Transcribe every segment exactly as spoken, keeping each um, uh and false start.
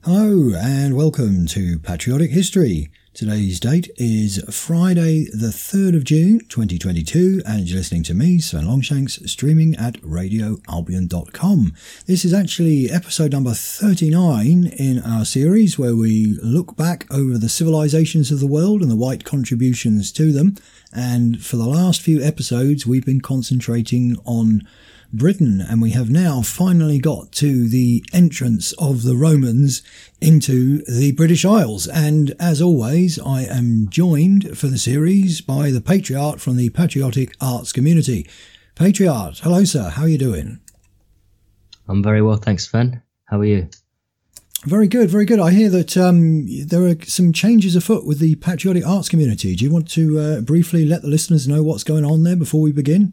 Hello and welcome to Patriotic History. Today's date is Friday the third of June twenty twenty-two and you're listening to me, Sven Longshanks, streaming at radio albion dot com. This is actually episode number thirty-nine in our series where we look back over the civilizations of the world and the white contributions to them. And for the last few episodes we've been concentrating on Britain, and we have now finally got to the entrance of the Romans into the British Isles. And as always, I am joined for the series by the Patriarch from the Patriotic Arts community. Patriarch, hello sir, how are you doing? I'm very well, thanks Sven. How are you? Very good, very good. I hear that um, there are some changes afoot with the Patriotic Arts community. Do you want to uh, briefly let the listeners know what's going on there before we begin?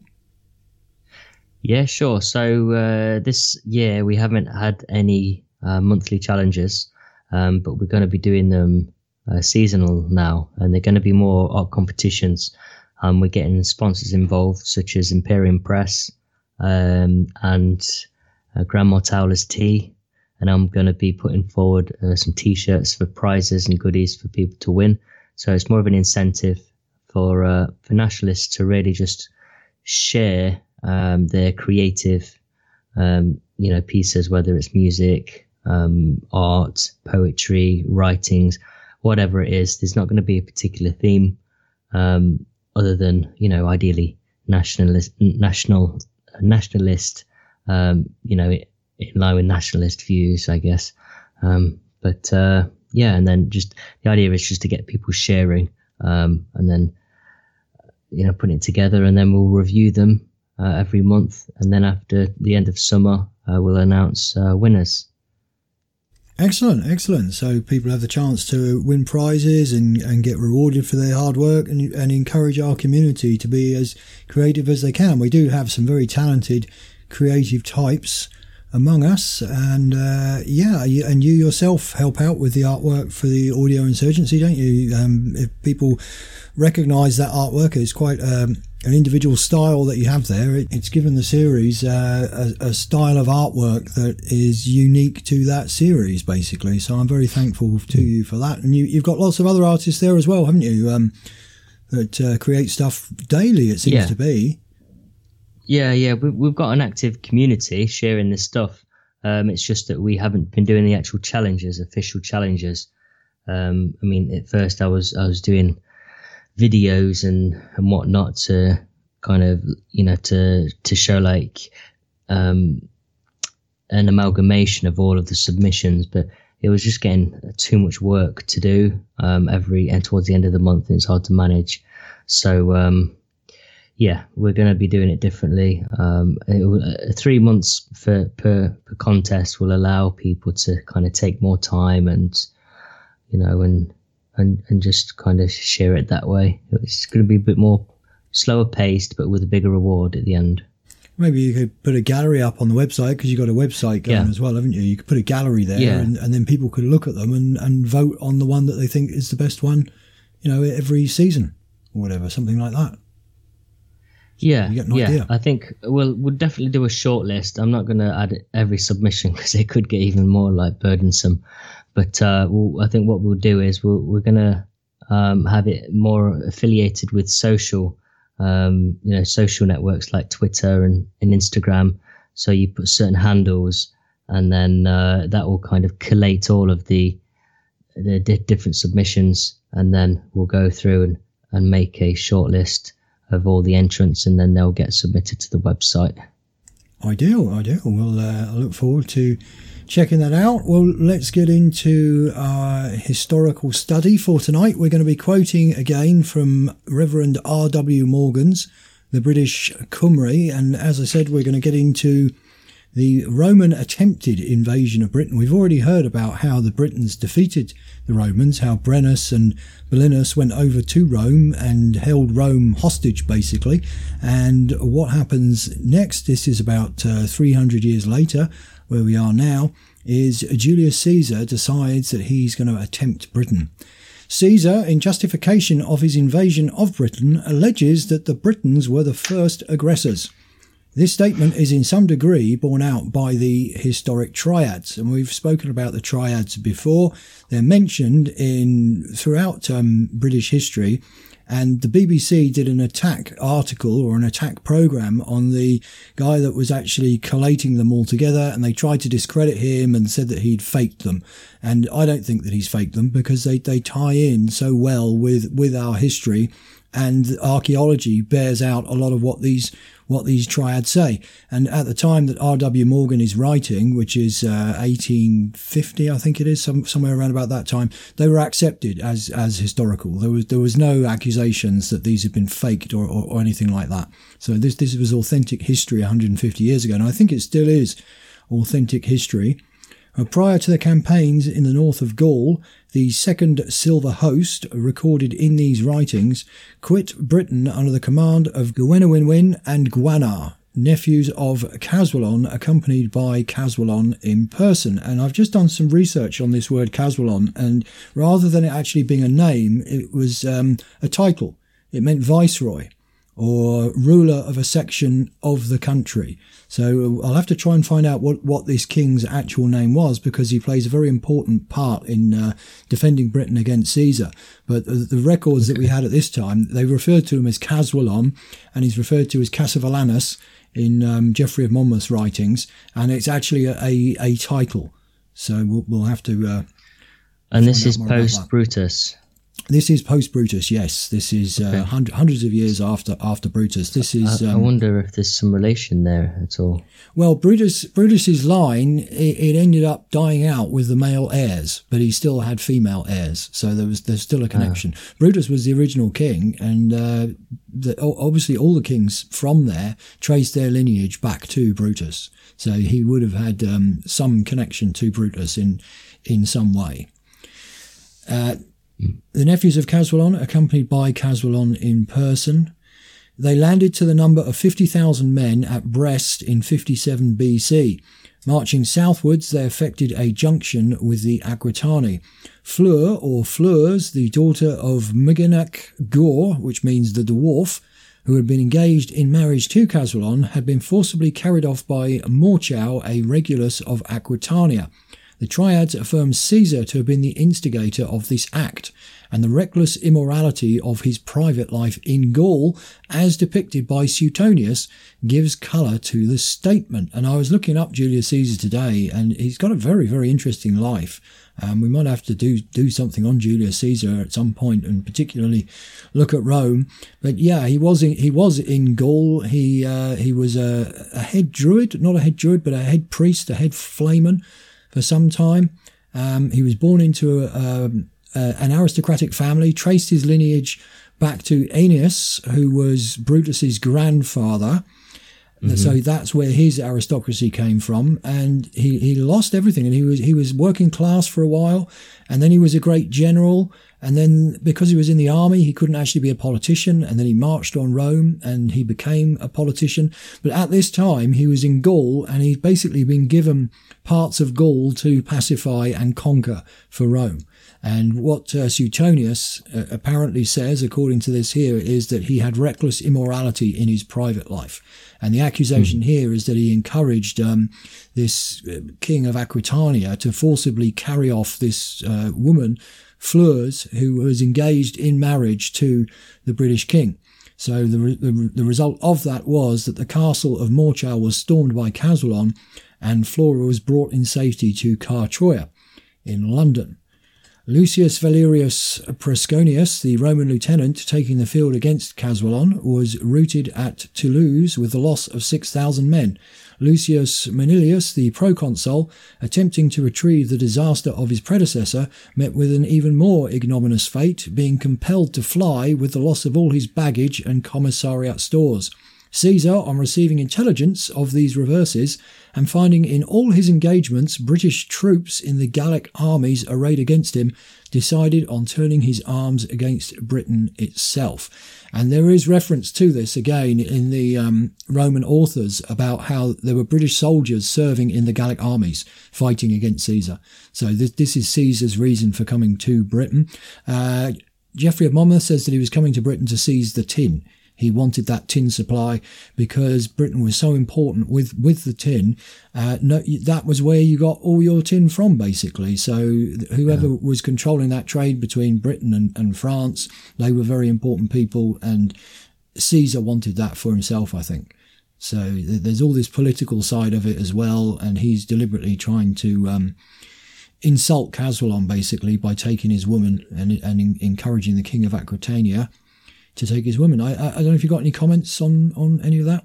Yeah, sure. So uh, this year we haven't had any uh, monthly challenges, um, but we're going to be doing them uh, seasonal now, and they're going to be more art competitions. Um, we're getting sponsors involved, such as Imperium Press um, and uh, Grandma Towler's Tea, and I'm going to be putting forward uh, some T-shirts for prizes and goodies for people to win. So it's more of an incentive for uh, for nationalists to really just share um their creative um you know pieces, whether it's music, um art, poetry, writings, whatever it is. There's not going to be a particular theme um other than, you know, ideally nationalist national nationalist um you know in line with nationalist views, I guess. Um but uh yeah, and then just the idea is just to get people sharing um and then you know putting it together, and then we'll review them Uh, every month, and then after the end of summer uh, we'll announce uh, winners. Excellent, excellent. So people have the chance to win prizes and, and get rewarded for their hard work, and, and encourage our community to be as creative as they can. We do have some very talented creative types among us, and uh, yeah, you, and you yourself help out with the artwork for the Audio Insurgency, don't you? Um, if people recognise that artwork, it's quite um, an individual style that you have there. It, it's given the series uh, a, a style of artwork that is unique to that series, basically. So I'm very thankful to you for that. And you, you've got lots of other artists there as well, haven't you? Um, that uh, create stuff daily, it seems yeah. to be. Yeah, yeah, we, we've got an active community sharing this stuff. Um, it's just that we haven't been doing the actual challenges, official challenges. Um, I mean, at first I was I was doing videos and, and whatnot to kind of, you know, to to show like um, an amalgamation of all of the submissions, but it was just getting too much work to do um, every and towards the end of the month, and it's hard to manage. So. Um, Yeah, we're going to be doing it differently. Um, it, uh, three months for, per, per contest will allow people to kind of take more time and, you know, and, and, and just kind of share it that way. It's going to be a bit more slower paced, but with a bigger reward at the end. Maybe you could put a gallery up on the website, because you've got a website going yeah. as well, haven't you? You could put a gallery there yeah. and, and then people could look at them and, and vote on the one that they think is the best one, you know, every season or whatever, something like that. Yeah, yeah. Idea. I think we'll we'll definitely do a short list. I'm not going to add every submission because it could get even more like burdensome. But uh, we'll, I think what we'll do is we'll, we're going to um, have it more affiliated with social, um, you know, social networks like Twitter and, and Instagram. So you put certain handles, and then uh, that will kind of collate all of the the di- different submissions, and then we'll go through and, and make a short list of all the entrants, and then they'll get submitted to the website. Ideal, ideal. Well, uh, I look forward to checking that out. Well, let's get into our historical study for tonight. We're going to be quoting again from Reverend R W Morgan's The British Cymry, and as I said, we're going to get into the Roman attempted invasion of Britain. We've already heard about how the Britons defeated the Romans, how Brennus and Belinus went over to Rome and held Rome hostage, basically. And what happens next, this is about uh, three hundred years later, where we are now, is Julius Caesar decides that he's going to attempt Britain. Caesar, in justification of his invasion of Britain, alleges that the Britons were the first aggressors. This statement is in some degree borne out by the historic triads, and we've spoken about the triads before. They're mentioned in throughout um, British history, and the B B C did an attack article or an attack program on the guy that was actually collating them all together, and they tried to discredit him and said that he'd faked them. And I don't think that he's faked them, because they, they tie in so well with, with our history, and archaeology bears out a lot of what these what these triads say. And at the time that R W Morgan is writing, which is uh, eighteen fifty, I think it is, some, somewhere around about that time, they were accepted as as historical. There was there was no accusations that these had been faked or, or, or anything like that. So this this was authentic history one hundred fifty years ago, and I think it still is authentic history. Uh, prior to the campaigns in the north of Gaul, the second silver host, recorded in these writings, quit Britain under the command of Gwenwynwyn and Gwanar, nephews of Caswallon, accompanied by Caswallon in person. And I've just done some research on this word Caswallon, and rather than it actually being a name, it was um, a title. It meant viceroy, or ruler of a section of the country. So I'll have to try and find out what, what this king's actual name was, because he plays a very important part in uh, defending Britain against Caesar. But the, the records that we had at this time, they referred to him as Caswallon, and he's referred to as Cassivelaunus in um, Geoffrey of Monmouth's writings, and it's actually a, a, a title. So we'll, we'll have to... Uh, and this is post-Brutus. This is post-Brutus, yes. This is uh, okay. hundred, hundreds of years after after Brutus. This is. I, I um, wonder if there's some relation there at all. Well, Brutus Brutus's line, it, it ended up dying out with the male heirs, but he still had female heirs, so there was there's still a connection. Ah. Brutus was the original king, and uh, the, obviously all the kings from there traced their lineage back to Brutus. So he would have had um, some connection to Brutus in in some way. Uh, The nephews of Caswallon, accompanied by Caswallon in person, they landed to the number of fifty thousand men at Brest in fifty-seven B C. Marching southwards, they effected a junction with the Aquitani. Fleur, or Fleurs, the daughter of Muginac Gore, which means the dwarf, who had been engaged in marriage to Caswallon, had been forcibly carried off by Morchau, a Regulus of Aquitania. The triads affirm Caesar to have been the instigator of this act, and the reckless immorality of his private life in Gaul, as depicted by Suetonius, gives colour to the statement. And I was looking up Julius Caesar today, and he's got a very, very interesting life. Um, we might have to do do something on Julius Caesar at some point, and particularly look at Rome. But yeah, he was in, he was in Gaul. He uh, he was a, a head druid, not a head druid, but a head priest, a head flamen for some time. Um, he was born into a, um, a, an aristocratic family, traced his lineage back to Aeneas, who was Brutus's grandfather. Mm-hmm. So that's where his aristocracy came from, and he, he lost everything. And he was he was working class for a while, and then he was a great general. And then because he was in the army, he couldn't actually be a politician. And then he marched on Rome, and he became a politician. But at this time, he was in Gaul, and he'd basically been given parts of Gaul to pacify and conquer for Rome. And what uh, Suetonius uh, apparently says, according to this here, is that he had reckless immorality in his private life. And the accusation mm-hmm. here is that he encouraged um, this uh, king of Aquitania to forcibly carry off this uh, woman, Fleurs, who was engaged in marriage to the British king. So the, re- the, the result of that was that the castle of Morchau was stormed by Caswallon, and Flora was brought in safety to Cartroia in London. Lucius Valerius Presconius, the Roman lieutenant taking the field against Caswallon, was routed at Toulouse with the loss of six thousand men. Lucius Manilius, the proconsul, attempting to retrieve the disaster of his predecessor, met with an even more ignominious fate, being compelled to fly with the loss of all his baggage and commissariat stores. Caesar, on receiving intelligence of these reverses, and finding in all his engagements British troops in the Gallic armies arrayed against him, decided on turning his arms against Britain itself. And there is reference to this again in the um, Roman authors about how there were British soldiers serving in the Gallic armies fighting against Caesar. So this, this is Caesar's reason for coming to Britain. Uh, Geoffrey of Monmouth says that he was coming to Britain to seize the tin. He wanted that tin supply because Britain was so important with, with the tin. Uh, no, that was where you got all your tin from, basically. So whoever yeah. was controlling that trade between Britain and, and France, they were very important people, and Caesar wanted that for himself, I think. So there's all this political side of it as well, and he's deliberately trying to um, insult Caswallon, basically, by taking his woman and, and in, encouraging the King of Aquitania to take his woman. I, I, I don't know if you've got any comments on, on any of that?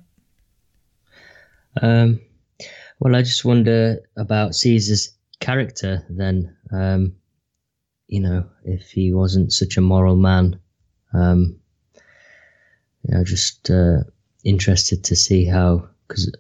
Um, well, I just wonder about Caesar's character then. Um, you know, if he wasn't such a moral man. Um, you know, just... Uh, interested to see how, because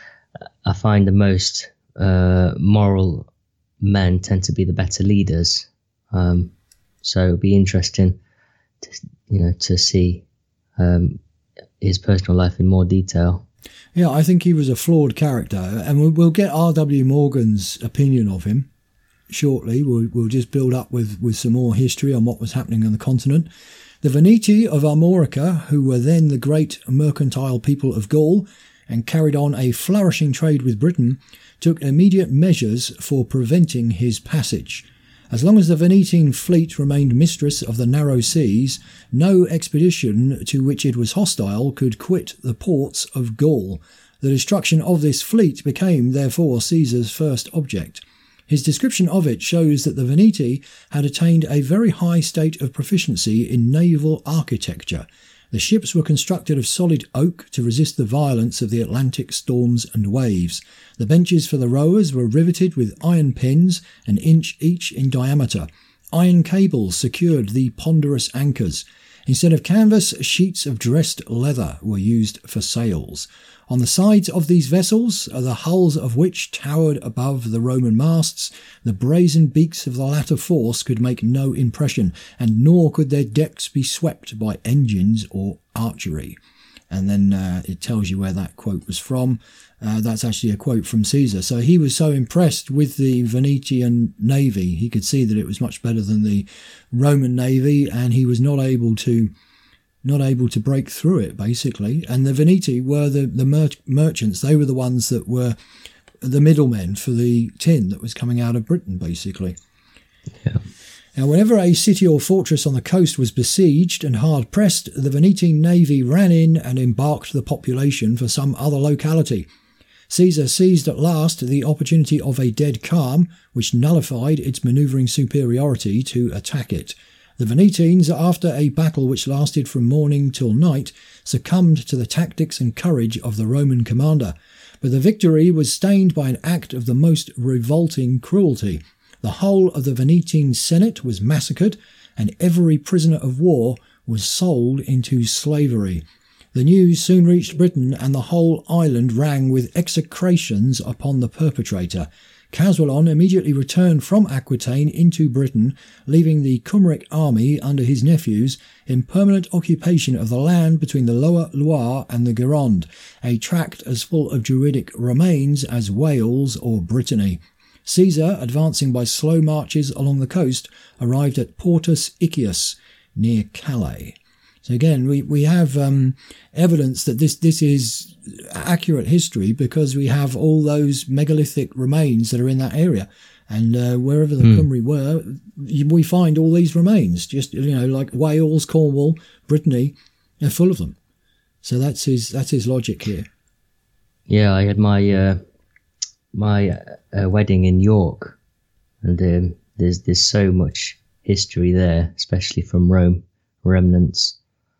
I find the most uh, moral men tend to be the better leaders. Um, so it'd be interesting, to, you know, to see um, his personal life in more detail. Yeah, I think he was a flawed character, and we'll, we'll get R W Morgan's opinion of him shortly. We'll, we'll just build up with, with some more history on what was happening on the continent. The Veneti of Armorica, who were then the great mercantile people of Gaul and carried on a flourishing trade with Britain, took immediate measures for preventing his passage. As long as the Venetian fleet remained mistress of the narrow seas, no expedition to which it was hostile could quit the ports of Gaul. The destruction of this fleet became, therefore, Caesar's first object. His description of it shows that the Veneti had attained a very high state of proficiency in naval architecture. The ships were constructed of solid oak to resist the violence of the Atlantic storms and waves. The benches for the rowers were riveted with iron pins, an inch each in diameter. Iron cables secured the ponderous anchors. Instead of canvas, sheets of dressed leather were used for sails. On the sides of these vessels, the hulls of which towered above the Roman masts, the brazen beaks of the latter force could make no impression, and nor could their decks be swept by engines or archery. And then uh, it tells you where that quote was from. Uh, that's actually a quote from Caesar. So he was so impressed with the Venetian navy, he could see that it was much better than the Roman navy, and he was not able to not able to break through it, basically. And the Veneti were the, the mer- merchants. They were the ones that were the middlemen for the tin that was coming out of Britain, basically. Yeah. Now, whenever a city or fortress on the coast was besieged and hard-pressed, the Venetian navy ran in and embarked the population for some other locality. Caesar seized at last the opportunity of a dead calm, which nullified its manoeuvring superiority, to attack it. The Venetians, after a battle which lasted from morning till night, succumbed to the tactics and courage of the Roman commander. But the victory was stained by an act of the most revolting cruelty. The whole of the Venetian Senate was massacred, and every prisoner of war was sold into slavery. The news soon reached Britain, and the whole island rang with execrations upon the perpetrator. Caswallon immediately returned from Aquitaine into Britain, leaving the Cymric army under his nephews in permanent occupation of the land between the lower Loire and the Gironde, a tract as full of Druidic remains as Wales or Brittany. Caesar, advancing by slow marches along the coast, arrived at Portus Iccius, near Calais. So again, we, we have um, evidence that this, this is accurate history, because we have all those megalithic remains that are in that area. And uh, wherever the mm. Cymry were, we find all these remains. Just, you know, like Wales, Cornwall, Brittany, they're full of them. So that's his that's his logic here. Yeah, I had my uh, my uh, wedding in York, and um, there's there's so much history there, especially from Rome, remnants.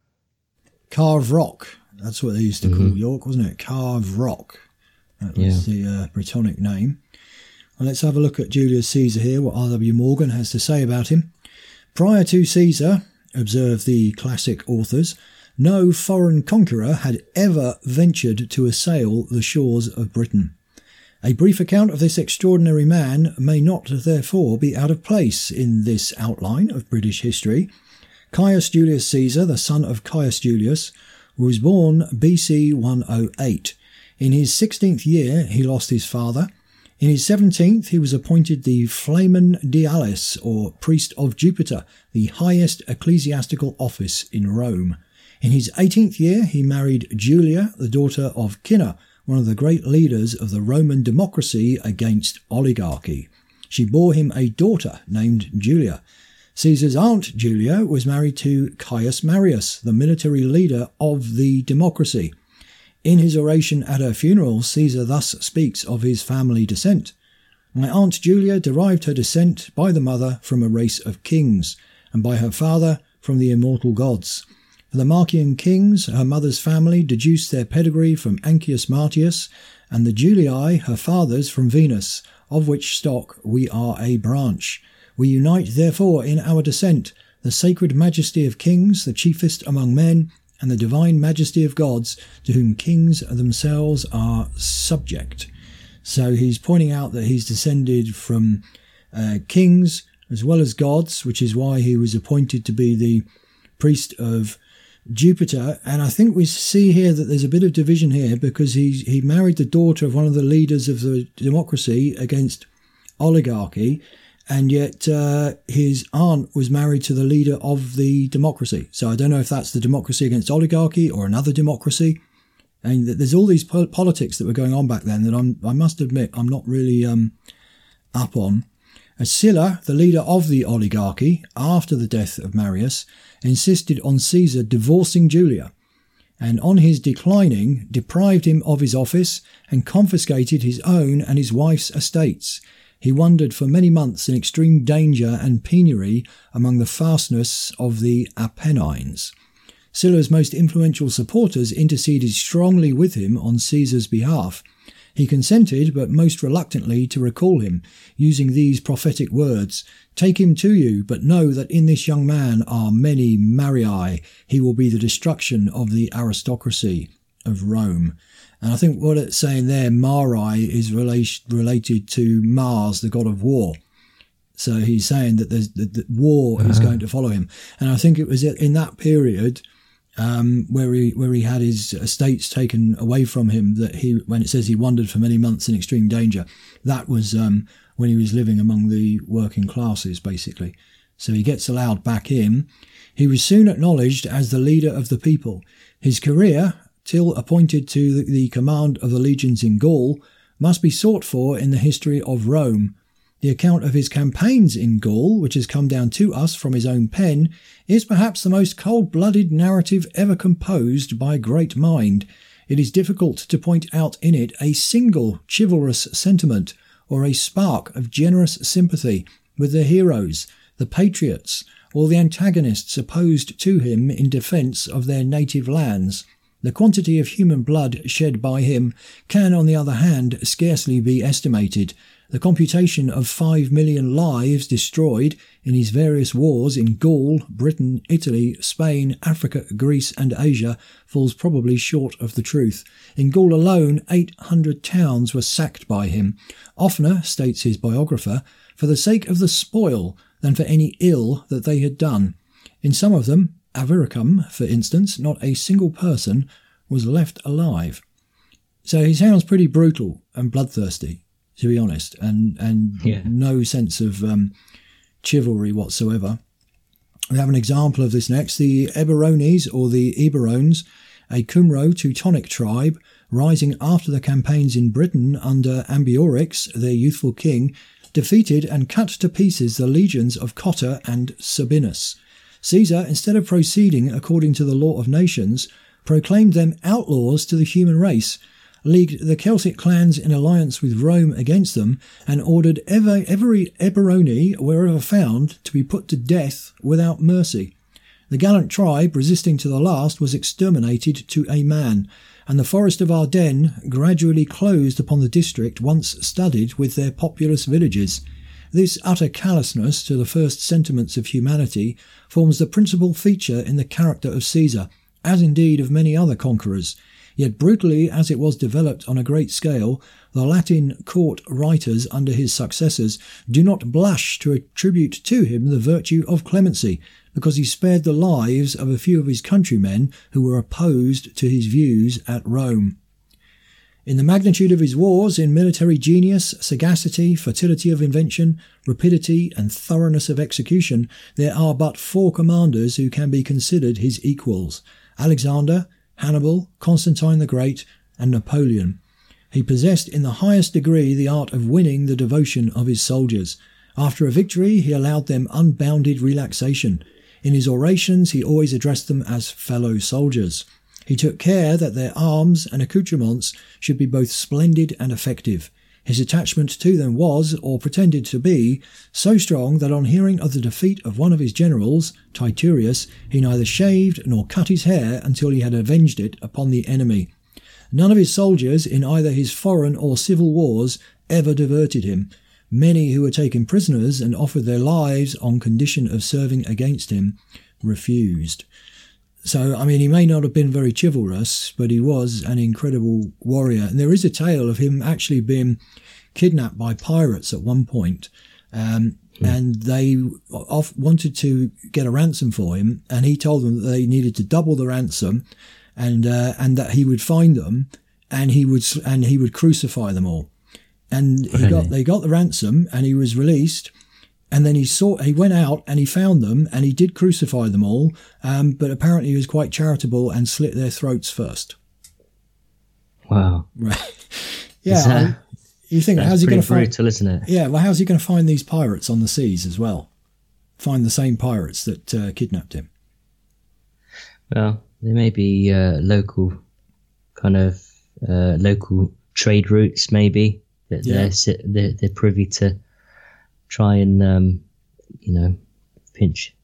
Carve Rock, that's what they used to mm-hmm. call York, wasn't it? Carve Rock. That was yeah. the uh, Brittonic name. Well, let's have a look at Julius Caesar here, what R W Morgan has to say about him. Prior to Caesar, observe the classic authors, no foreign conqueror had ever ventured to assail the shores of Britain. A brief account of this extraordinary man may not, therefore, be out of place in this outline of British history. Caius Julius Caesar, the son of Caius Julius, was born B C one oh eight. In his sixteenth year, he lost his father. In his seventeenth, he was appointed the Flamen Dialis, or priest of Jupiter, the highest ecclesiastical office in Rome. In his eighteenth year, he married Julia, the daughter of Cinna, one of the great leaders of the Roman democracy against oligarchy. She bore him a daughter named Julia. Caesar's aunt Julia was married to Caius Marius, the military leader of the democracy. In his oration at her funeral, Caesar thus speaks of his family descent. My aunt Julia derived her descent by the mother from a race of kings, and by her father from the immortal gods. For the Marcian kings, her mother's family deduced their pedigree from Ancius Martius, and the Julii, her fathers, from Venus, of which stock we are a branch. We unite, therefore, in our descent the sacred majesty of kings, the chiefest among men, and the divine majesty of gods, to whom kings themselves are subject. So he's pointing out that he's descended from uh, kings as well as gods, which is why he was appointed to be the priest of Jupiter. And I think we see here that there's a bit of division here, because he he married the daughter of one of the leaders of the democracy against oligarchy, and yet uh, his aunt was married to the leader of the democracy. So I don't know if that's the democracy against oligarchy or another democracy. And there's all these po- politics that were going on back then that I'm, I must admit I'm not really um, up on. As Sylla, the leader of the oligarchy, after the death of Marius, insisted on Caesar divorcing Julia, and on his declining, deprived him of his office and confiscated his own and his wife's estates. He wandered for many months in extreme danger and penury among the fastnesses of the Apennines. Sylla's most influential supporters interceded strongly with him on Caesar's behalf. He consented, but most reluctantly, to recall him, using these prophetic words: "Take him to you, but know that in this young man are many Marii. He will be the destruction of the aristocracy of Rome." And I think what it's saying there, Mari, is relation, related to Mars, the god of war. So he's saying that there's that, that war uh-huh. is going to follow him. And I think it was in that period Um, where he where he had his estates taken away from him, that he, when it says he wandered for many months in extreme danger, that was um, when he was living among the working classes, basically. So he gets allowed back in. He was soon acknowledged as the leader of the people. His career, till appointed to the, the command of the legions in Gaul, must be sought for in the history of Rome. The account of his campaigns in Gaul, which has come down to us from his own pen, is perhaps the most cold-blooded narrative ever composed by a great mind. It is difficult to point out in it a single chivalrous sentiment or a spark of generous sympathy with the heroes, the patriots, or the antagonists opposed to him in defence of their native lands. The quantity of human blood shed by him can, on the other hand, scarcely be estimated. The computation of five million lives destroyed in his various wars in Gaul, Britain, Italy, Spain, Africa, Greece and Asia falls probably short of the truth. In Gaul alone, eight hundred towns were sacked by him, oftener, states his biographer, for the sake of the spoil than for any ill that they had done. In some of them, Avaricum, for instance, not a single person was left alive. So he sounds pretty brutal and bloodthirsty, to be honest, and, and yeah. no sense of um, chivalry whatsoever. We have an example of this next. The Eburones, or the Eburones, a Cumro Teutonic tribe, rising after the campaigns in Britain under Ambiorix, their youthful king, defeated and cut to pieces the legions of Cotta and Sabinus. Caesar, instead of proceeding according to the law of nations, proclaimed them outlaws to the human race, leagued the Celtic clans in alliance with Rome against them, and ordered every, every Eburone, wherever found, to be put to death without mercy. The gallant tribe, resisting to the last, was exterminated to a man, and the forest of Ardennes gradually closed upon the district once studded with their populous villages. This utter callousness to the first sentiments of humanity forms the principal feature in the character of Caesar, as indeed of many other conquerors. Yet brutally as it was developed on a great scale, the Latin court writers under his successors do not blush to attribute to him the virtue of clemency, because he spared the lives of a few of his countrymen who were opposed to his views at Rome. In the magnitude of his wars, in military genius, sagacity, fertility of invention, rapidity and thoroughness of execution, there are but four commanders who can be considered his equals: Alexander, Hannibal, Constantine the Great, and Napoleon. He possessed in the highest degree the art of winning the devotion of his soldiers. After a victory, he allowed them unbounded relaxation. In his orations, he always addressed them as fellow soldiers. He took care that their arms and accoutrements should be both splendid and effective. His attachment to them was, or pretended to be, so strong that on hearing of the defeat of one of his generals, Titurius, he neither shaved nor cut his hair until he had avenged it upon the enemy. None of his soldiers in either his foreign or civil wars ever diverted him. Many who were taken prisoners and offered their lives on condition of serving against him refused. So, I mean, he may not have been very chivalrous, but he was an incredible warrior. And there is a tale of him actually being kidnapped by pirates at one point. Um, mm. And they off wanted to get a ransom for him. And he told them that they needed to double the ransom and uh, and that he would find them and he would and he would crucify them all. And he really? got they got the ransom and he was released. And then he saw, he went out and he found them and he did crucify them all. Um, but apparently he was quite charitable and slit their throats first. Wow. Right. Yeah. That, I, you think, how's he going to find, brutal, isn't it? Yeah. Well, how's he going to find these pirates on the seas as well? Find the same pirates that uh, kidnapped him. Well, there may be uh, local kind of uh, local trade routes, maybe that yeah. they're, they're they're privy to try and um, you know pinch.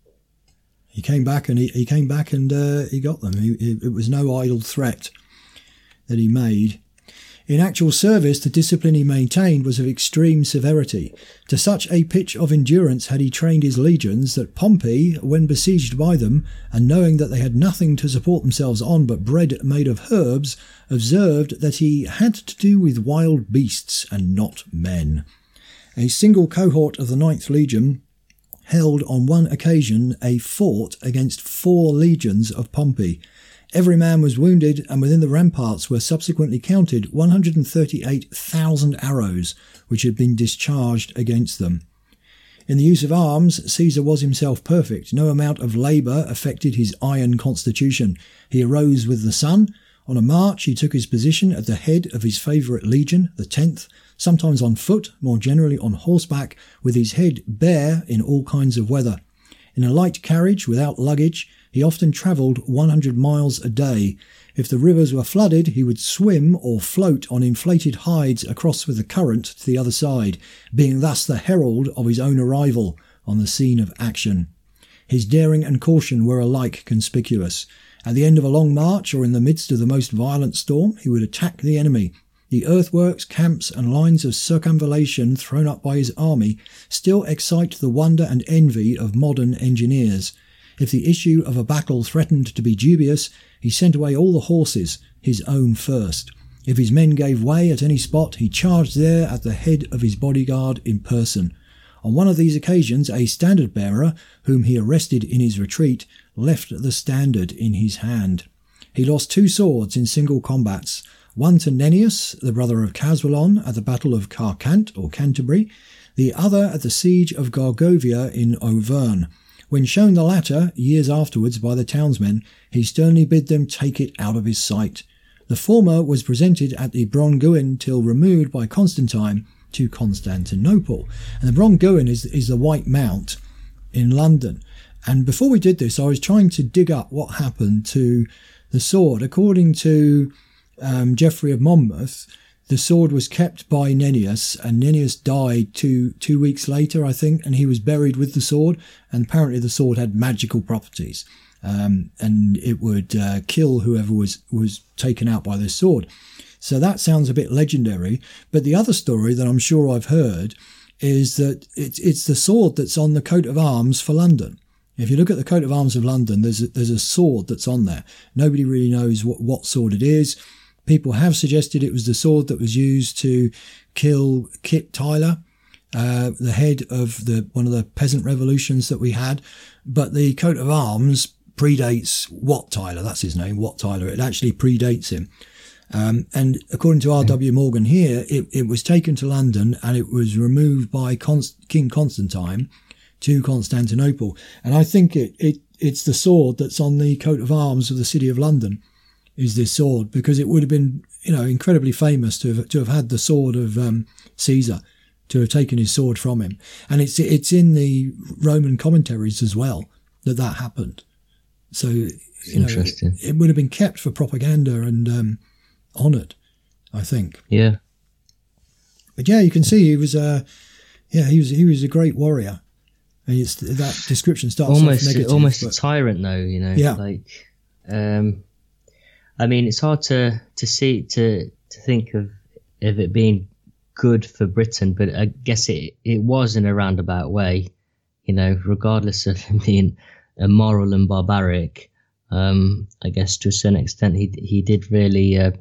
He came back and he, he came back and uh, he got them. He, it, it was no idle threat that he made. In actual service, the discipline he maintained was of extreme severity. To such a pitch of endurance had he trained his legions that Pompey, when besieged by them, and knowing that they had nothing to support themselves on but bread made of herbs, observed that he had to do with wild beasts and not men. A single cohort of the Ninth Legion held on one occasion a fort against four legions of Pompey. Every man was wounded, and within the ramparts were subsequently counted one hundred thirty-eight thousand arrows which had been discharged against them. In the use of arms, Caesar was himself perfect. No amount of labour affected his iron constitution. He arose with the sun. On a march, he took his position at the head of his favourite legion, the tenth, sometimes on foot, more generally on horseback, with his head bare in all kinds of weather. In a light carriage, without luggage, he often travelled one hundred miles a day. If the rivers were flooded, he would swim or float on inflated hides across with the current to the other side, being thus the herald of his own arrival on the scene of action. His daring and caution were alike conspicuous. At the end of a long march, or in the midst of the most violent storm, he would attack the enemy. The earthworks, camps, and lines of circumvallation thrown up by his army still excite the wonder and envy of modern engineers. If the issue of a battle threatened to be dubious, he sent away all the horses, his own first. If his men gave way at any spot, he charged there at the head of his bodyguard in person. On one of these occasions, a standard-bearer, whom he arrested in his retreat, left the standard in his hand. He lost two swords in single combats, one to Nennius, the brother of Caswallon, at the Battle of Carcant, or Canterbury, the other at the siege of Gargovia in Auvergne. When shown the latter, years afterwards, by the townsmen, he sternly bid them take it out of his sight. The former was presented at the Bronguin till removed by Constantine to Constantinople. And the Bronguin is, is the White Mount in London. And before we did this, I was trying to dig up what happened to the sword. According to um, Geoffrey of Monmouth, the sword was kept by Nennius, and Nennius died two two weeks later, I think, and he was buried with the sword. And apparently the sword had magical properties, um, and it would uh, kill whoever was, was taken out by this sword. So that sounds a bit legendary. But the other story that I'm sure I've heard is that it's, it's the sword that's on the coat of arms for London. If you look at the coat of arms of London, there's a, there's a sword that's on there. Nobody really knows what, what sword it is. People have suggested it was the sword that was used to kill Kit Tyler, uh, the head of the one of the peasant revolutions that we had. But the coat of arms predates Wat Tyler. That's his name, Wat Tyler. It actually predates him. Um, and according to R W Morgan here, it, it was taken to London and it was removed by Const- King Constantine to Constantinople. And I think it, it it's the sword that's on the coat of arms of the City of London, is this sword, because it would have been, you know, incredibly famous to have, to have had the sword of um, Caesar, to have taken his sword from him. And it's it's in the Roman commentaries as well that that happened. So, you Interesting. know, it, it would have been kept for propaganda and um, honoured, I think. Yeah. But yeah, you can see he was a, yeah, he was he was a great warrior. And it's, that description starts almost off negative, almost but, a tyrant, though. You know, yeah. like, um, I mean, it's hard to to see to to think of of it being good for Britain, but I guess it it was in a roundabout way. You know, regardless of him being immoral and barbaric, um, I guess to a certain extent he he did really uh,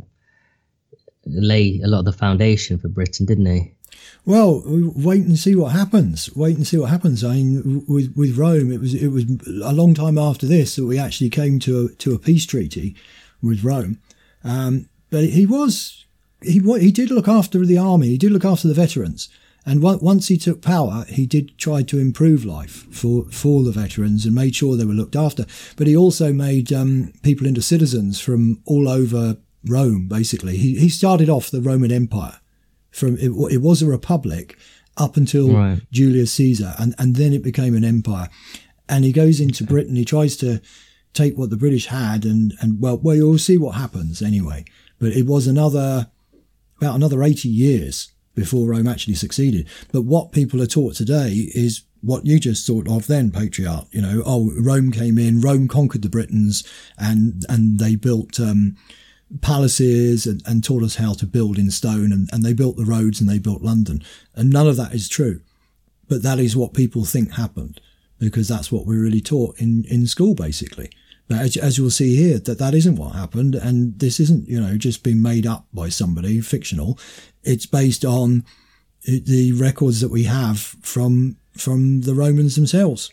lay a lot of the foundation for Britain, didn't he? Well, wait and see what happens. Wait and see what happens. I mean, with with Rome, it was it was a long time after this that we actually came to a, to a peace treaty with Rome. Um, but he was he he did look after the army. He did look after the veterans. And once he took power, he did try to improve life for, for the veterans and made sure they were looked after. But he also made um, people into citizens from all over Rome, basically. He he started off the Roman Empire. From it, it was a republic up until right. Julius Caesar, and, and then it became an empire. And he goes into Britain. He tries to take what the British had, and, and well, well, you'll see what happens anyway. But it was another about another eighty years before Rome actually succeeded. But what people are taught today is what you just thought of then, Patriarch. You know, oh, Rome came in, Rome conquered the Britons, and and they built um, palaces and, and taught us how to build in stone, and, and they built the roads and they built London. And none of that is true. But that is what people think happened, because that's what we're really taught in, in school, basically. But as, as you'll see here, that that isn't what happened, and this isn't, you know, just been made up by somebody, fictional. It's based on the records that we have from from the Romans themselves.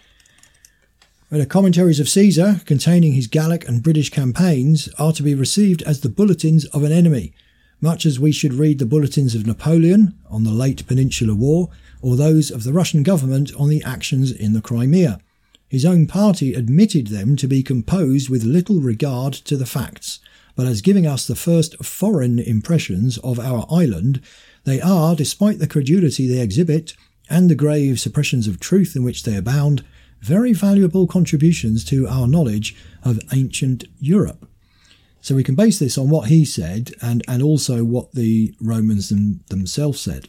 The commentaries of Caesar, containing his Gallic and British campaigns, are to be received as the bulletins of an enemy, much as we should read the bulletins of Napoleon on the late Peninsular War, or those of the Russian government on the actions in the Crimea. His own party admitted them to be composed with little regard to the facts, but as giving us the first foreign impressions of our island, they are, despite the credulity they exhibit and the grave suppressions of truth in which they abound, very valuable contributions to our knowledge of ancient Europe. So we can base this on what he said and, and also what the Romans them, themselves said.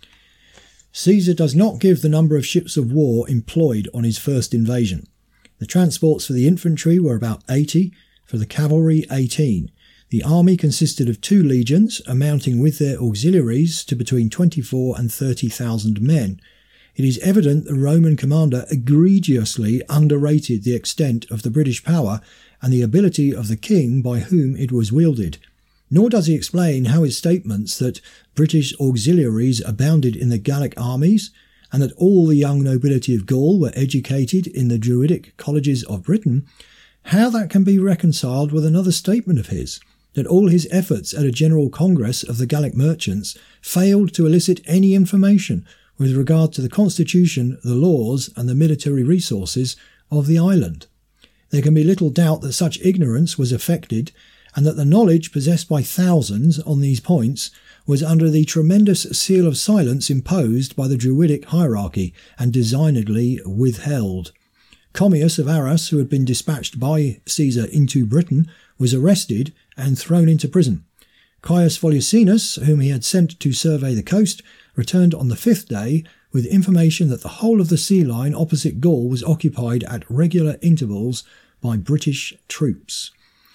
Caesar does not give the number of ships of war employed on his first invasion. The transports for the infantry were about eighty, for the cavalry eighteen. The army consisted of two legions, amounting with their auxiliaries to between twenty-four and thirty thousand men. It is evident the Roman commander egregiously underrated the extent of the British power and the ability of the king by whom it was wielded. Nor does he explain how his statements that British auxiliaries abounded in the Gallic armies and that all the young nobility of Gaul were educated in the Druidic colleges of Britain, how that can be reconciled with another statement of his, that all his efforts at a general congress of the Gallic merchants failed to elicit any information with regard to the constitution, the laws, and the military resources of the island. There can be little doubt that such ignorance was affected, and that the knowledge possessed by thousands on these points was under the tremendous seal of silence imposed by the Druidic hierarchy and designedly withheld. Commius of Arras, who had been dispatched by Caesar into Britain, was arrested and thrown into prison. Caius Volusinus, whom he had sent to survey the coast, returned on the fifth day with information that the whole of the sea line opposite Gaul was occupied at regular intervals by British troops.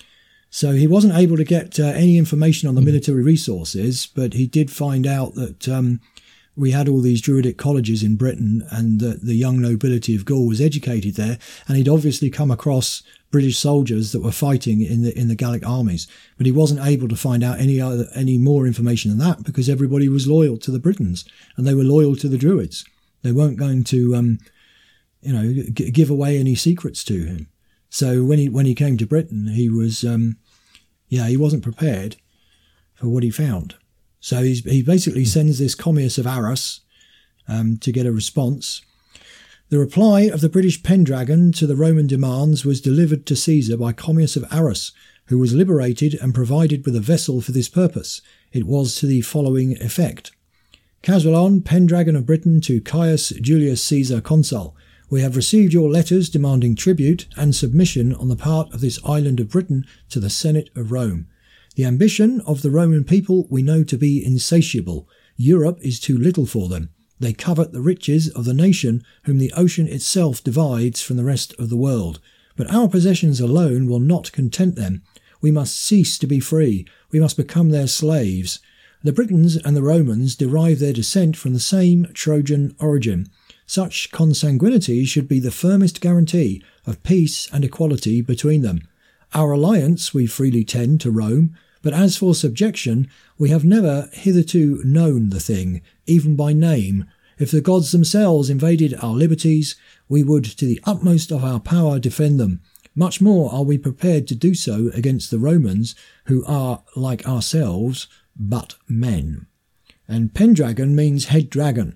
So he wasn't able to get uh, any information on the military resources, but he did find out that um, we had all these Druidic colleges in Britain and that the young nobility of Gaul was educated there, and he'd obviously come across British soldiers that were fighting in the in the Gallic armies, but he wasn't able to find out any other any more information than that because everybody was loyal to the Britons and they were loyal to the Druids. They weren't going to, um, you know, g- give away any secrets to him. So when he when he came to Britain, he was, um, yeah, he wasn't prepared for what he found. So he's, he basically sends this Commius of Arras um, to get a response. The reply of the British Pendragon to the Roman demands was delivered to Caesar by Commius of Arras, who was liberated and provided with a vessel for this purpose. It was to the following effect. Caswallon, Pendragon of Britain, to Caius Julius Caesar, Consul. We have received your letters demanding tribute and submission on the part of this island of Britain to the Senate of Rome. The ambition of the Roman people we know to be insatiable. Europe is too little for them. They covet the riches of the nation whom the ocean itself divides from the rest of the world. But our possessions alone will not content them. We must cease to be free. We must become their slaves. The Britons and the Romans derive their descent from the same Trojan origin. Such consanguinity should be the firmest guarantee of peace and equality between them. Our alliance we freely tend to Rome, but as for subjection, we have never hitherto known the thing, even by name. If the gods themselves invaded our liberties, we would to the utmost of our power defend them. Much more are we prepared to do so against the Romans, who are, like ourselves, but men. And Pendragon means head dragon.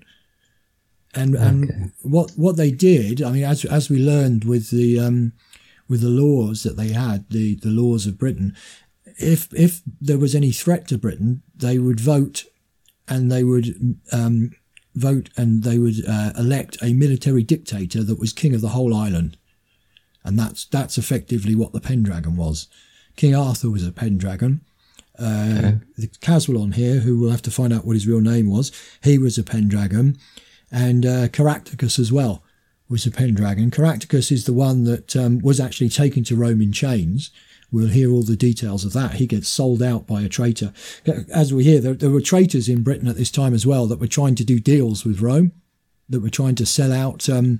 And okay. and what what they did, I mean, as as we learned with the um, with the laws that they had, the, the laws of Britain, if if there was any threat to Britain, they would vote, and they would um, vote, and they would uh, elect a military dictator that was king of the whole island, and that's that's effectively what the Pendragon was. King Arthur was a Pendragon. Uh, okay. The Caswallon here, who we'll have to find out what his real name was, he was a Pendragon, and uh, Caractacus as well was a Pendragon. Caractacus is the one that um, was actually taken to Rome in chains. We'll hear all the details of that. He gets sold out by a traitor. As we hear, there, there were traitors in Britain at this time as well that were trying to do deals with Rome, that were trying to sell out, um,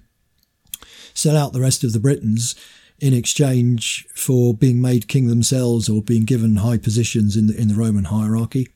sell out the rest of the Britons in exchange for being made king themselves or being given high positions in the in the Roman hierarchy.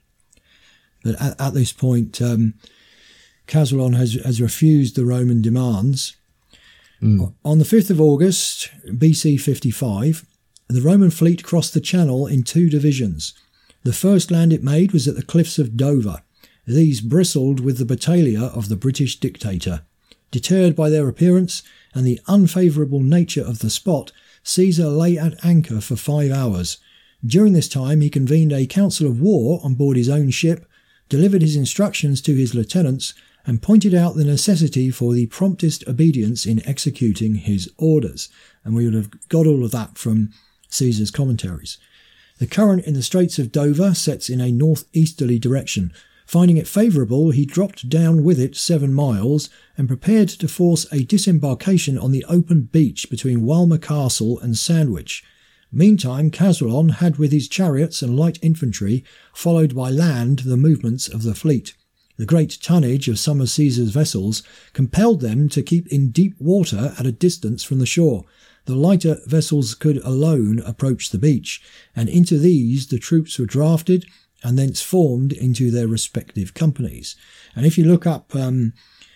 But at, at this point, um, Caswallon has, has refused the Roman demands. Mm. On the fifth of August, B C fifty-five, the Roman fleet crossed the Channel in two divisions. The first land it made was at the cliffs of Dover. These bristled with the battalia of the British dictator. Deterred by their appearance and the unfavourable nature of the spot, Caesar lay at anchor for five hours. During this time he convened a council of war on board his own ship, delivered his instructions to his lieutenants, and pointed out the necessity for the promptest obedience in executing his orders. And we would have got all of that from Caesar's commentaries. The current in the Straits of Dover sets in a northeasterly direction. Finding it favourable, he dropped down with it seven miles and prepared to force a disembarkation on the open beach between Walmer Castle and Sandwich. Meantime, Caswallon had with his chariots and light infantry followed by land the movements of the fleet. The great tonnage of some of Caesar's vessels compelled them to keep in deep water at a distance from the shore. The lighter vessels could alone approach the beach, and into these the troops were drafted and thence formed into their respective companies. And if you look up um,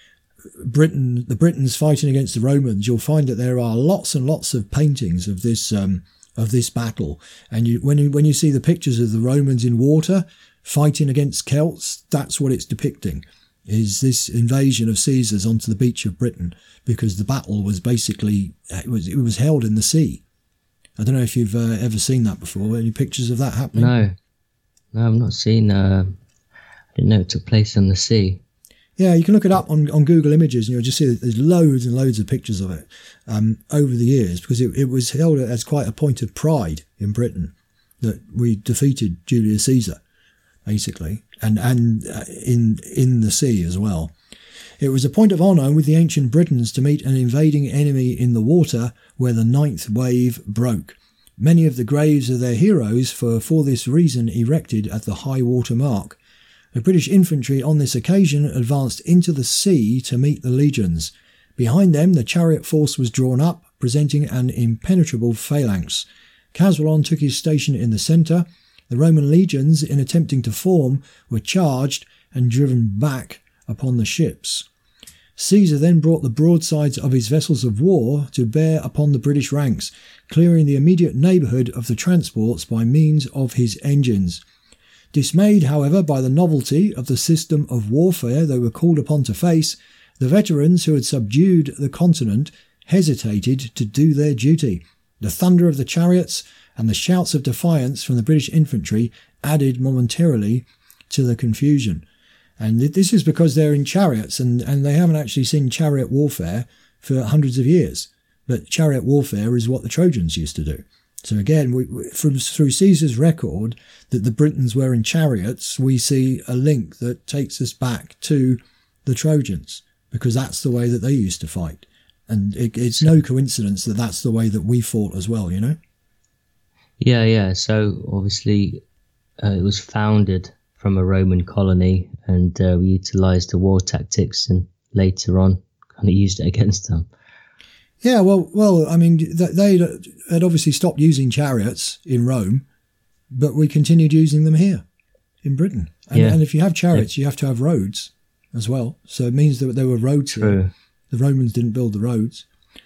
Britain, the Britons fighting against the Romans, you'll find that there are lots and lots of paintings of this um, of this battle. And you, when you, when you see the pictures of the Romans in water fighting against Celts, that's what it's depicting, is this invasion of Caesar's onto the beach of Britain, because the battle was basically, it was it was held in the sea. I don't know if you've uh, ever seen that before. Any pictures of that happening? No. No, I've not seen, uh, I didn't know it took place on the sea. Yeah, you can look it up on, on Google Images and you'll just see that there's loads and loads of pictures of it um, over the years, because it, it was held as quite a point of pride in Britain that we defeated Julius Caesar, basically, and, and uh, in, in the sea as well. It was a point of honour with the ancient Britons to meet an invading enemy in the water where the ninth wave broke. Many of the graves of their heroes were for this reason erected at the high water mark. The British infantry on this occasion advanced into the sea to meet the legions. Behind them the chariot force was drawn up, presenting an impenetrable phalanx. Caswallon took his station in the centre. The Roman legions, in attempting to form, were charged and driven back upon the ships. Caesar then brought the broadsides of his vessels of war to bear upon the British ranks, clearing the immediate neighbourhood of the transports by means of his engines. Dismayed, however, by the novelty of the system of warfare they were called upon to face, The veterans who had subdued the continent hesitated to do their duty. The thunder of the chariots and the shouts of defiance from the British infantry added momentarily to the confusion. And this is because they're in chariots and, and they haven't actually seen chariot warfare for hundreds of years. But chariot warfare is what the Trojans used to do. So again, we, from through Caesar's record that the Britons were in chariots, we see a link that takes us back to the Trojans, because that's the way that they used to fight. And it, it's no coincidence that that's the way that we fought as well, you know? Yeah, yeah. So obviously uh, it was founded from a Roman colony, and uh, we utilised the war tactics and later on kind of used it against them. Yeah, well, well, I mean, they had obviously stopped using chariots in Rome, but we continued using them here in Britain. And, yeah. and if you have chariots, yeah. you have to have roads as well. So it means that there were roads True. here. The Romans didn't build the roads.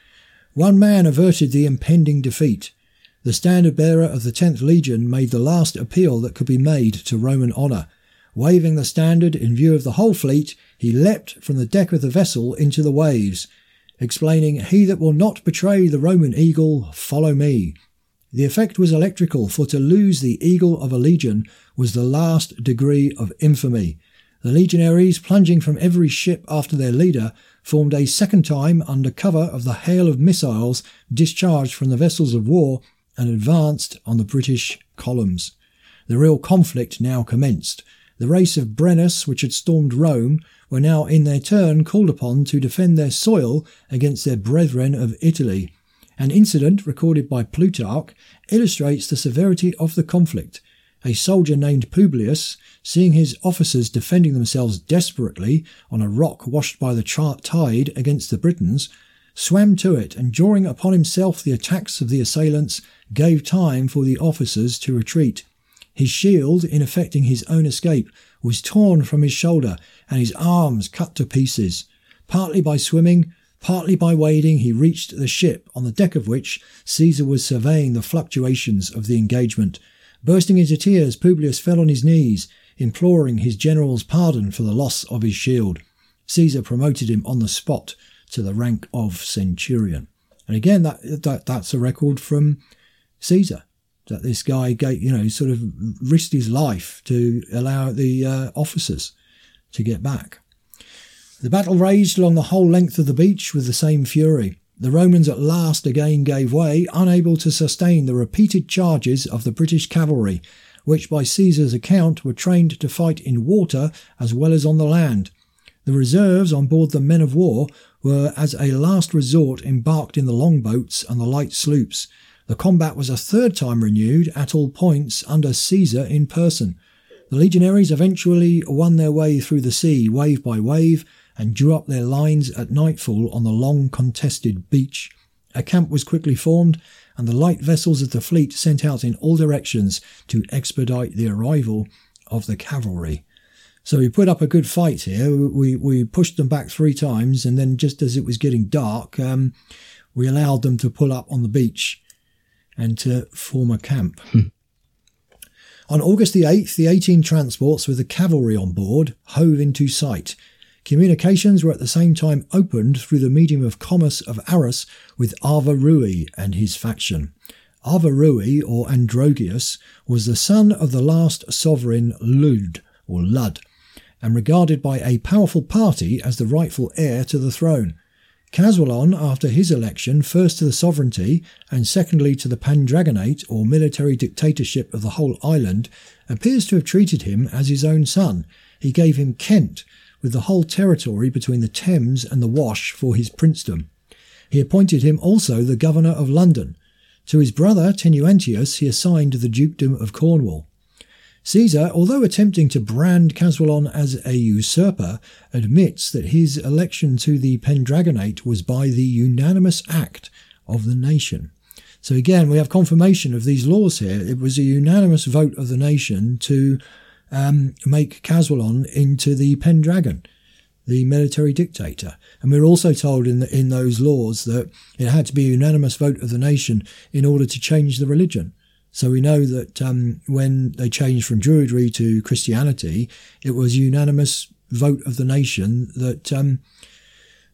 One man averted the impending defeat. The standard-bearer of the tenth Legion made the last appeal that could be made to Roman honour. Waving the standard in view of the whole fleet, he leapt from the deck of the vessel into the waves, explaining, "He that will not betray the Roman eagle, follow me." The effect was electrical, for to lose the eagle of a legion was the last degree of infamy. The legionaries, plunging from every ship after their leader, formed a second time under cover of the hail of missiles discharged from the vessels of war and advanced on the British columns. The real conflict now commenced. The race of Brennus, which had stormed Rome, were now in their turn called upon to defend their soil against their brethren of Italy. An incident recorded by Plutarch illustrates the severity of the conflict. A soldier named Publius, seeing his officers defending themselves desperately on a rock washed by the tide against the Britons, swam to it and, drawing upon himself the attacks of the assailants, gave time for the officers to retreat. His shield, in effecting his own escape, was torn from his shoulder and his arms cut to pieces. Partly by swimming, partly by wading, he reached the ship, on the deck of which Caesar was surveying the fluctuations of the engagement. Bursting into tears, Publius fell on his knees, imploring his general's pardon for the loss of his shield. Caesar promoted him on the spot to the rank of centurion. And again, that, that that's a record from Caesar, that this guy gave, you know, sort of risked his life to allow the uh, officers to get back. The battle raged along the whole length of the beach with the same fury. The Romans at last again gave way, unable to sustain the repeated charges of the British cavalry, which by Caesar's account were trained to fight in water as well as on the land. The reserves on board the men of war were as a last resort embarked in the longboats and the light sloops. The combat was a third time renewed at all points under Caesar in person. The legionaries eventually won their way through the sea, wave by wave, and drew up their lines at nightfall on the long contested beach. A camp was quickly formed, and the light vessels of the fleet sent out in all directions to expedite the arrival of the cavalry. So we put up a good fight here. We we pushed them back three times, and then just as it was getting dark, um, we allowed them to pull up on the beach and to form a camp. On August the eighth, the eighteen transports with the cavalry on board hove into sight. Communications were at the same time opened through the medium of commerce of Arus with Arva Rui and his faction. Arva Rui, or Androgeus, was the son of the last sovereign Lud, or Lud, and regarded by a powerful party as the rightful heir to the throne. Caswallon, after his election, first to the sovereignty and secondly to the Pandragonate, or military dictatorship of the whole island, appears to have treated him as his own son. He gave him Kent, with the whole territory between the Thames and the Wash for his princedom. He appointed him also the governor of London. To his brother Tenuantius he assigned the dukedom of Cornwall. Caesar, although attempting to brand Caswallon as a usurper, admits that his election to the Pendragonate was by the unanimous act of the nation. So again, we have confirmation of these laws here. It was a unanimous vote of the nation to um, make Caswallon into the Pendragon, the military dictator. And we're also told in the, in those laws that it had to be a unanimous vote of the nation in order to change the religion. So we know that um, when they changed from Druidry to Christianity, it was a unanimous vote of the nation that um,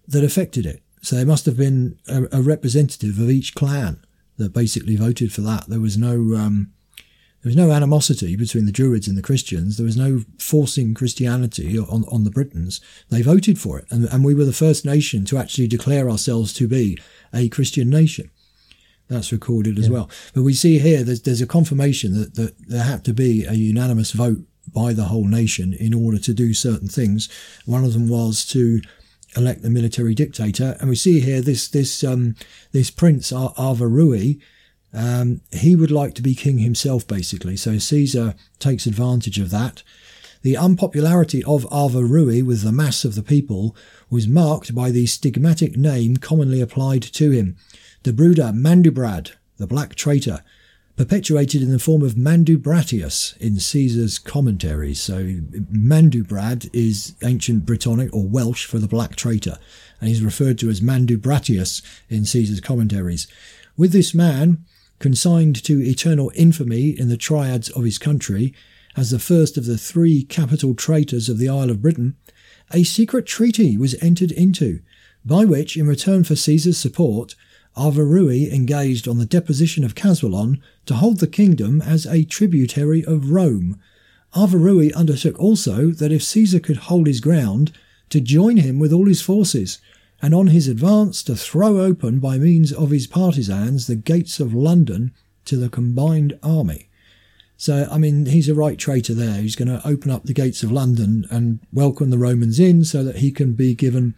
that affected it. So there must have been a, a representative of each clan that basically voted for that. There was no um, there was no animosity between the Druids and the Christians. There was no forcing Christianity on, on the Britons. They voted for it, and, and we were the first nation to actually declare ourselves to be a Christian nation. That's recorded as yeah. well. But we see here there's, there's a confirmation that, that there had to be a unanimous vote by the whole nation in order to do certain things. One of them was to elect the military dictator, and we see here this this um, this prince Ar- Arvarui. Um, he would like to be king himself, basically. So Caesar takes advantage of that. The unpopularity of Arvarui with the mass of the people was marked by the stigmatic name commonly applied to him, the Bruder Mandubrad, the Black Traitor, perpetuated in the form of Mandubratius in Caesar's commentaries. So Mandubrad is ancient Brittonic or Welsh for the Black Traitor, and he's referred to as Mandubratius in Caesar's commentaries. With this man, consigned to eternal infamy in the triads of his country, as the first of the three capital traitors of the Isle of Britain, a secret treaty was entered into, by which, in return for Caesar's support, Arvarui engaged on the deposition of Caswallon to hold the kingdom as a tributary of Rome. Arvarui undertook also that if Caesar could hold his ground, to join him with all his forces, and on his advance to throw open by means of his partisans the gates of London to the combined army. So, I mean, he's a right traitor there. He's going to open up the gates of London and welcome the Romans in so that he can be given,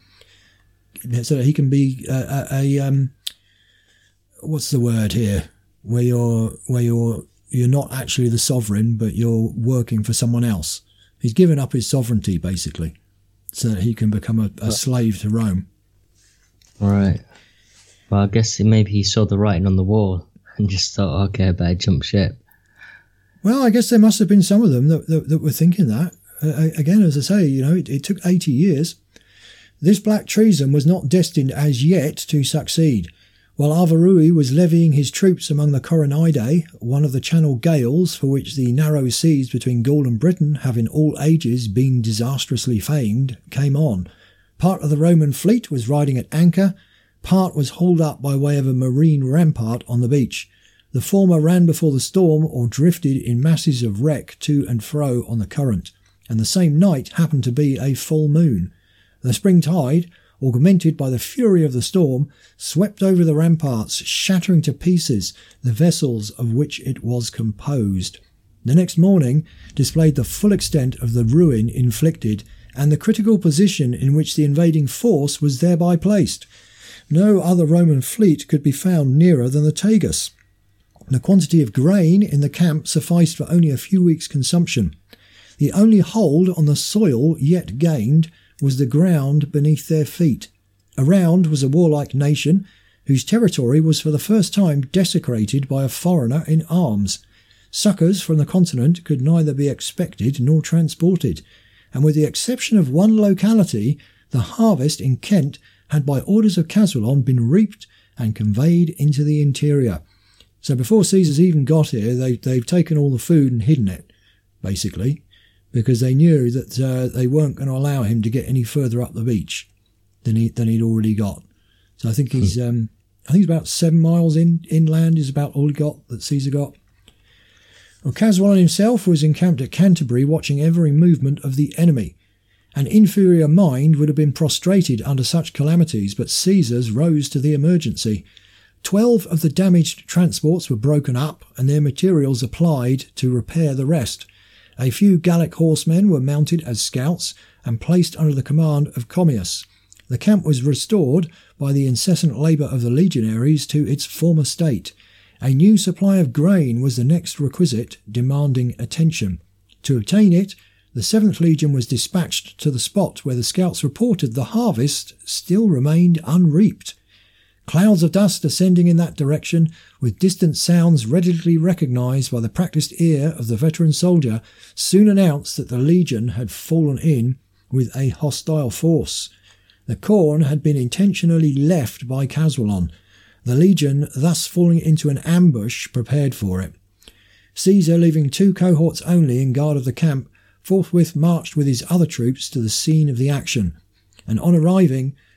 so that he can be a, a, a um, what's the word here? Where you're, where you're, you're not actually the sovereign, but you're working for someone else. He's given up his sovereignty, basically, so that he can become a, a slave to Rome. Right. Well, I guess maybe he saw the writing on the wall and just thought, okay, I better jump ship. Well, I guess there must have been some of them that, that, that were thinking that. Uh, again, as I say, you know, it, it took eighty years. This black treason was not destined as yet to succeed. While Arvarui was levying his troops among the Coronidae, one of the Channel gales for which the narrow seas between Gaul and Britain have in all ages been disastrously famed, came on. Part of the Roman fleet was riding at anchor, part was hauled up by way of a marine rampart on the beach. The former ran before the storm or drifted in masses of wreck to and fro on the current, and the same night happened to be a full moon. The spring tide, augmented by the fury of the storm, swept over the ramparts, shattering to pieces the vessels of which it was composed. The next morning displayed the full extent of the ruin inflicted, and the critical position in which the invading force was thereby placed. No other Roman fleet could be found nearer than the Tagus. The quantity of grain in the camp sufficed for only a few weeks' consumption. The only hold on the soil yet gained was the ground beneath their feet. Around was a warlike nation, whose territory was for the first time desecrated by a foreigner in arms. Succours from the continent could neither be expected nor transported, and with the exception of one locality, the harvest in Kent had by orders of Caswallon been reaped and conveyed into the interior. So before Caesar's even got here, they, they've taken all the food and hidden it, basically, because they knew that uh, they weren't going to allow him to get any further up the beach than, he, than he'd already got. So I think he's, um, I think he's about seven miles in inland is about all he got, that Caesar got. Well, Caswallon himself was encamped at Canterbury watching every movement of the enemy. An inferior mind would have been prostrated under such calamities, but Caesar's rose to the emergency. Twelve of the damaged transports were broken up and their materials applied to repair the rest. A few Gallic horsemen were mounted as scouts and placed under the command of Commius. The camp was restored by the incessant labour of the legionaries to its former state. A new supply of grain was the next requisite, demanding attention. To obtain it, the seventh Legion was dispatched to the spot where the scouts reported the harvest still remained unreaped. Clouds of dust ascending in that direction, with distant sounds readily recognised by the practised ear of the veteran soldier, soon announced that the Legion had fallen in with a hostile force. The corn had been intentionally left by Caswallon, the Legion thus falling into an ambush prepared for it. Caesar, leaving two cohorts only in guard of the camp, forthwith marched with his other troops to the scene of the action, and on arriving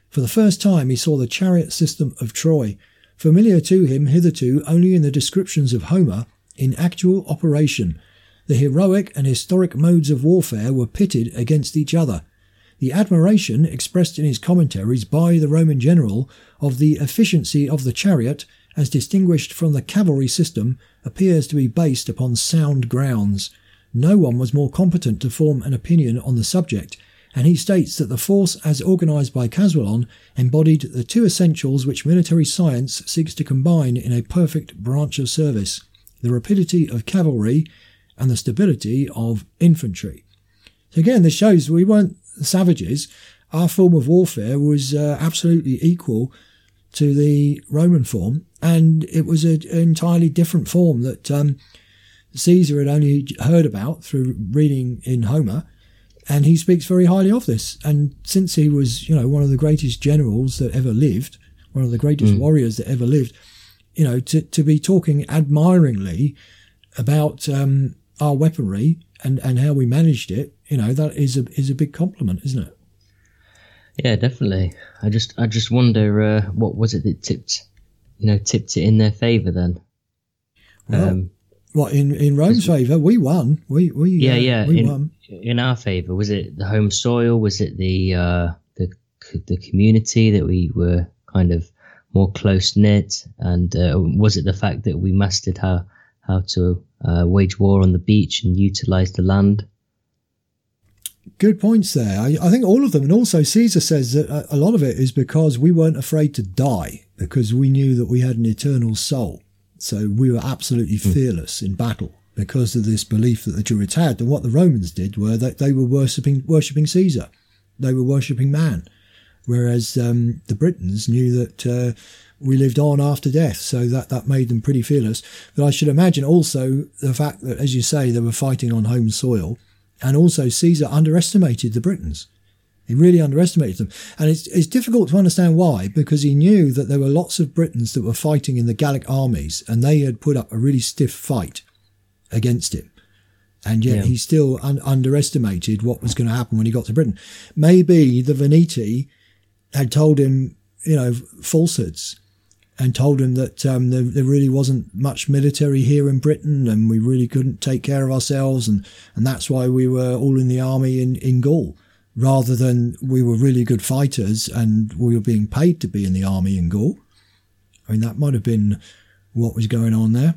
For the first time he saw the chariot system of Troy, familiar to him hitherto only in the descriptions of Homer, in actual operation. The heroic and historic modes of warfare were pitted against each other. The admiration expressed in his commentaries by the Roman general of the efficiency of the chariot, as distinguished from the cavalry system, appears to be based upon sound grounds. No one was more competent to form an opinion on the subject, and he states that the force as organised by Casaubon embodied the two essentials which military science seeks to combine in a perfect branch of service, the rapidity of cavalry and the stability of infantry. So again, this shows we weren't savages. Our form of warfare was uh, absolutely equal to the Roman form, and it was a, an entirely different form that um, Caesar had only heard about through reading in Homer, and he speaks very highly of this. And since he was, you know, one of the greatest generals that ever lived, one of the greatest mm. warriors that ever lived, you know, to, to be talking admiringly about um, our weaponry and, and how we managed it, you know, that is a is a big compliment, isn't it? Yeah, definitely. I just I just wonder uh, what was it that tipped, you know, tipped it in their favour then. Well, um, what in, in Rome's favour? We won. We we yeah uh, yeah we in, won. In our favour, was it the home soil? Was it the uh, the the community that we were kind of more close knit, and uh, was it the fact that we mastered how how to uh, wage war on the beach and utilise the land? Good points there. I, I think all of them. And also Caesar says that a, a lot of it is because we weren't afraid to die, because we knew that we had an eternal soul. So we were absolutely mm. fearless in battle because of this belief that the Druids had. And what the Romans did were that they were worshipping, worshipping Caesar. They were worshipping man. Whereas um, the Britons knew that uh, we lived on after death. So that, that made them pretty fearless. But I should imagine also the fact that, as you say, they were fighting on home soil. And also Caesar underestimated the Britons. He really underestimated them. And it's, it's difficult to understand why, because he knew that there were lots of Britons that were fighting in the Gallic armies, and they had put up a really stiff fight against him. And yet yeah. he still un- underestimated what was going to happen when he got to Britain. Maybe the Veneti had told him, you know, falsehoods, and told him that um, there, there really wasn't much military here in Britain, and we really couldn't take care of ourselves, and, and that's why we were all in the army in, in Gaul, rather than we were really good fighters and we were being paid to be in the army in Gaul. I mean, that might have been what was going on there.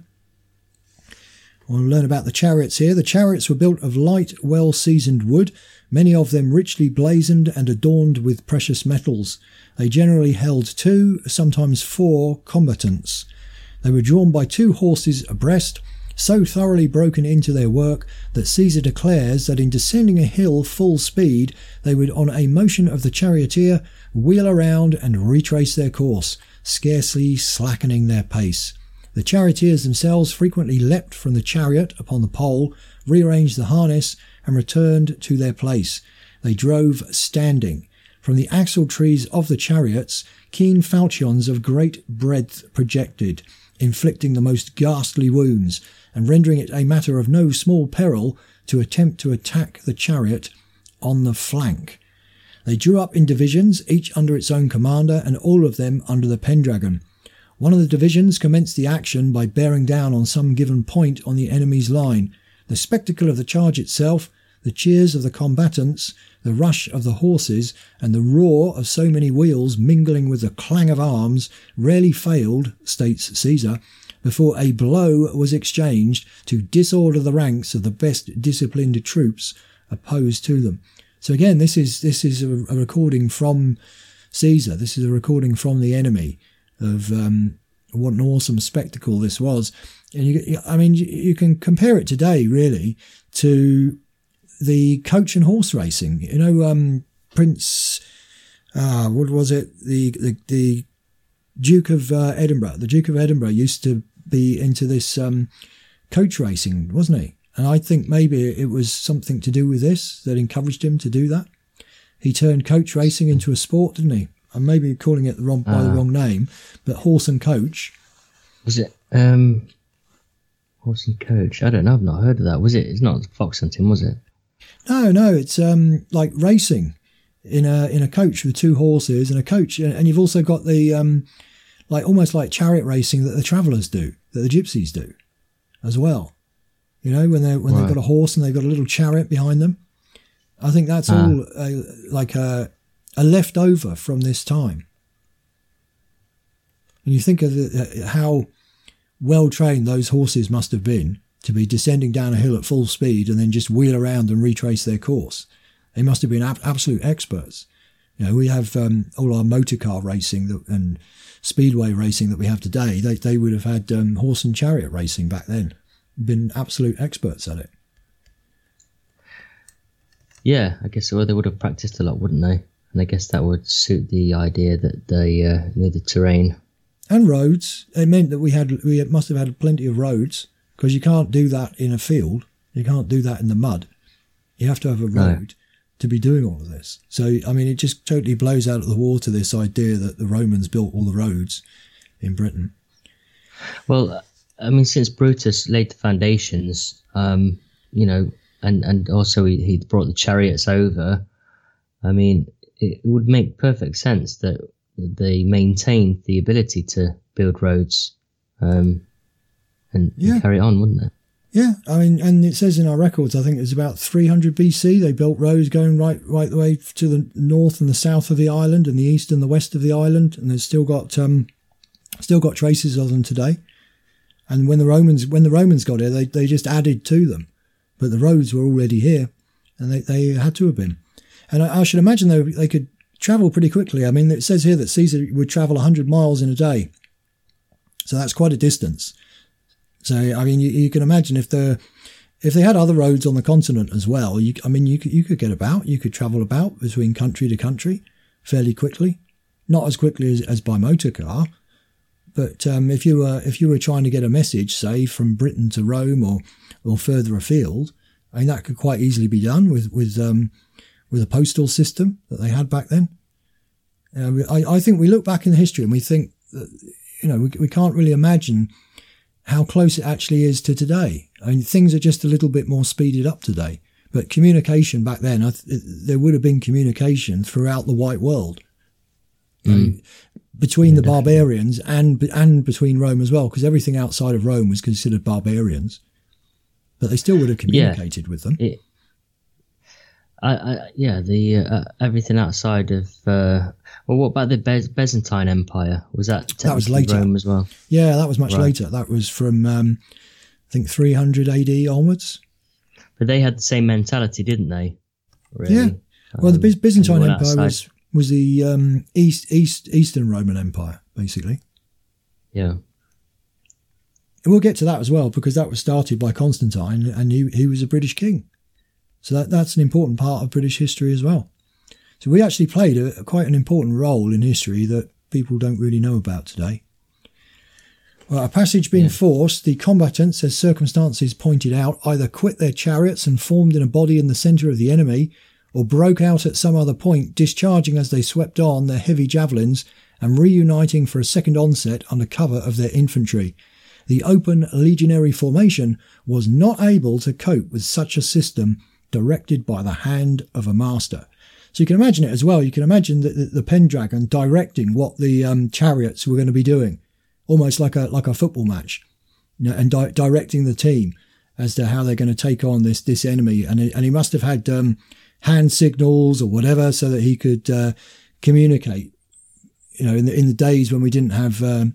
We'll learn about the chariots here. The chariots were built of light, well-seasoned wood, many of them richly blazoned and adorned with precious metals. They generally held two, sometimes four, combatants. They were drawn by two horses abreast, so thoroughly broken into their work that Caesar declares that in descending a hill full speed, they would, on a motion of the charioteer, wheel around and retrace their course, scarcely slackening their pace. The charioteers themselves frequently leapt from the chariot upon the pole, rearranged the harness, and returned to their place. They drove standing. From the axle trees of the chariots, keen falchions of great breadth projected, inflicting the most ghastly wounds, and rendering it a matter of no small peril to attempt to attack the chariot on the flank. They drew up in divisions, each under its own commander, and all of them under the Pendragon. One of the divisions commenced the action by bearing down on some given point on the enemy's line. The spectacle of the charge itself, the cheers of the combatants, the rush of the horses, and the roar of so many wheels mingling with the clang of arms rarely failed, states Caesar, before a blow was exchanged to disorder the ranks of the best disciplined troops opposed to them. So again, this is this is a, a recording from Caesar. This is a recording from the enemy of um, what an awesome spectacle this was. And you, I mean, you, you can compare it today, really, to the coach and horse racing. You know, um, Prince, uh, what was it? The the, the Duke of uh, Edinburgh. The Duke of Edinburgh used to be into this um, coach racing, wasn't he? And I think maybe it was something to do with this that encouraged him to do that. He turned coach racing into a sport, didn't he? I'm maybe calling it the wrong by uh, the wrong name, but horse and coach. Was it um, horse and coach? I don't know. I've not heard of that. Was it? It's not fox hunting, was it? No, no. It's um, like racing. in a in a coach with two horses and a coach, and, and you've also got the um, like almost like chariot racing that the travellers do, that the gypsies do, as well. You know, when they when right. they've got a horse and they've got a little chariot behind them. I think that's ah. all uh, like a, a leftover from this time. And you think of the, uh, how well trained those horses must have been to be descending down a hill at full speed and then just wheel around and retrace their course. They must have been ab- absolute experts. You know, we have um, all our motor car racing that, and speedway racing that we have today. They they would have had um, horse and chariot racing back then. Been absolute experts at it. Yeah, I guess well, they would have practiced a lot, wouldn't they? And I guess that would suit the idea that they uh, knew the terrain. And roads. It meant that we had we must have had plenty of roads, because you can't do that in a field. You can't do that in the mud. You have to have a road no. to be doing all of this. So, I mean, it just totally blows out of the water this idea that the Romans built all the roads in Britain. Well, I mean, since Brutus laid the foundations, um, you know, and, and also he, he brought the chariots over, I mean, it would make perfect sense that they maintained the ability to build roads um, and, yeah. and carry on, wouldn't it? Yeah, I mean, and it says in our records, I think it was about three hundred B C, they built roads going right right the way to the north and the south of the island and the east and the west of the island, and there's still got um, still got traces of them today. And when the Romans when the Romans got here, they, they just added to them. But the roads were already here, and they, they had to have been. And I, I should imagine they, they could travel pretty quickly. I mean, it says here that Caesar would travel one hundred miles in a day. So that's quite a distance. So, I mean, you, you can imagine if the if they had other roads on the continent as well, you, I mean, you could, you could get about, you could travel about between country to country fairly quickly. Not as quickly as, as by motor car, but um, if you were if you were trying to get a message, say, from Britain to Rome or or further afield, I mean, that could quite easily be done with with um, with a postal system that they had back then. Uh, I, I think we look back in history and we think that, you know, we, we can't really imagine how close it actually is to today. I mean, things are just a little bit more speeded up today. But communication back then, I th- there would have been communication throughout the white world. Mm. Um, between yeah, the barbarians and and between Rome as well, because everything outside of Rome was considered barbarians. But they still would have communicated yeah, with them. It, I, I, yeah, the uh, everything outside of... Uh, well, what about the Bez- Byzantine Empire? Was that that was later. Rome as well? Yeah, that was much right. later. That was from, um, I think, three hundred A D onwards. But they had the same mentality, didn't they? Really? Yeah. Well, um, the Byzantine Empire outside. was was the um, East East Eastern Roman Empire, basically. Yeah. And we'll get to that as well, because that was started by Constantine, and he he was a British king. So that that's an important part of British history as well. So we actually played a, quite an important role in history that people don't really know about today. Well, a passage being yeah. forced, the combatants, as circumstances pointed out, either quit their chariots and formed in a body in the centre of the enemy, or broke out at some other point, discharging as they swept on their heavy javelins and reuniting for a second onset under cover of their infantry. The open legionary formation was not able to cope with such a system directed by the hand of a master. So you can imagine it as well. You can imagine the, the, the Pendragon directing what the um, chariots were going to be doing, almost like a like a football match, you know, and di- directing the team as to how they're going to take on this this enemy. And it, and he must have had um, hand signals or whatever so that he could uh, communicate. You know, in the in the days when we didn't have um,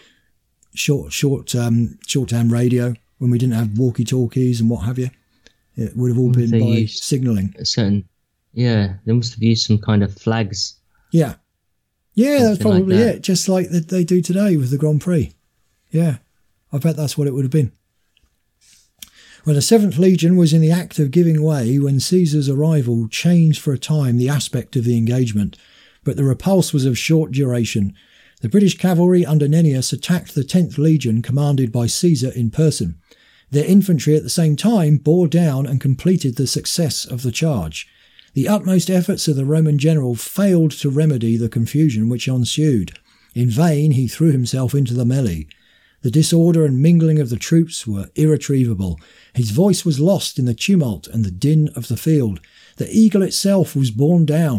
short short um, shorthand radio, when we didn't have walkie talkies and what have you, it would have all been by signalling. Certain. Yeah, they must have used some kind of flags. Yeah. Yeah, that's probably like that. it. Just like that they do today with the Grand Prix. Yeah, I bet that's what it would have been. Well, the seventh Legion was in the act of giving way when Caesar's arrival changed for a time the aspect of the engagement, but the repulse was of short duration. The British cavalry under Nennius attacked the tenth Legion commanded by Caesar in person. Their infantry at the same time bore down and completed the success of the charge. The utmost efforts of the Roman general failed to remedy the confusion which ensued. In vain he threw himself into the melee. The disorder and mingling of the troops were irretrievable. His voice was lost in the tumult and the din of the field. The eagle itself was borne down,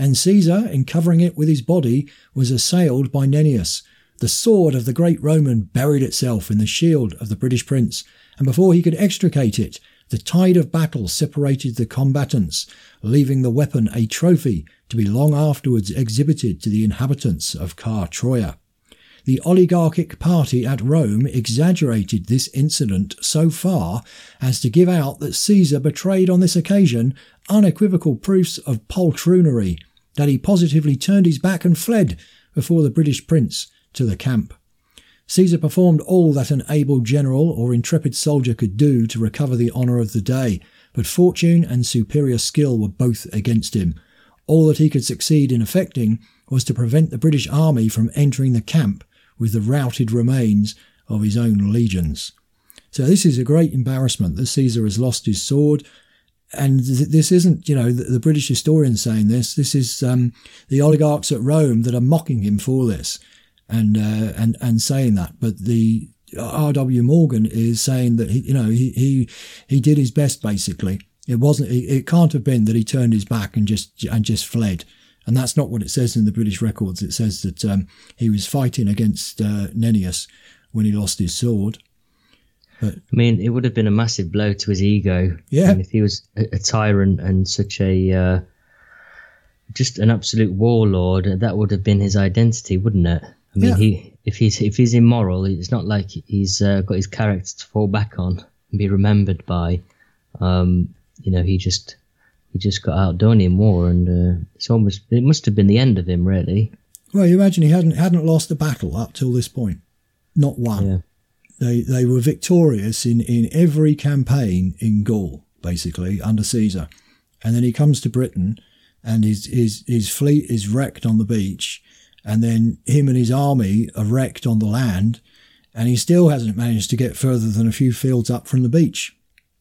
and Caesar, in covering it with his body, was assailed by Nennius. The sword of the great Roman buried itself in the shield of the British prince, and before he could extricate it, the tide of battle separated the combatants, leaving the weapon a trophy to be long afterwards exhibited to the inhabitants of Car Troia. The oligarchic party at Rome exaggerated this incident so far as to give out that Caesar betrayed on this occasion unequivocal proofs of poltroonery, that he positively turned his back and fled before the British prince to the camp. Caesar performed all that an able general or intrepid soldier could do to recover the honour of the day, but fortune and superior skill were both against him. All that he could succeed in effecting was to prevent the British army from entering the camp with the routed remains of his own legions. So this is a great embarrassment that Caesar has lost his sword. And th- this isn't, you know, the, the British historians saying this. This is um, the oligarchs at Rome that are mocking him for this and uh, and and saying that. But the R W Morgan is saying that he, you know, he he he did his best. Basically, it wasn't. It, it can't have been that he turned his back and just and just fled. And that's not what it says in the British records. It says that um, he was fighting against uh, Nennius when he lost his sword. But, I mean, it would have been a massive blow to his ego. Yeah. And if he was a, a tyrant and such a, uh, just an absolute warlord, that would have been his identity, wouldn't it? I mean, yeah. he if he's if he's immoral, it's not like he's uh, got his character to fall back on and be remembered by. Um, you know, he just he just got outdone in war, and uh, it's almost it must have been the end of him, really. Well, you imagine he hadn't hadn't lost a battle up till this point, not one. Yeah. They they were victorious in, in every campaign in Gaul, basically, under Caesar. And then he comes to Britain and his, his, his fleet is wrecked on the beach. And then him and his army are wrecked on the land. And he still hasn't managed to get further than a few fields up from the beach.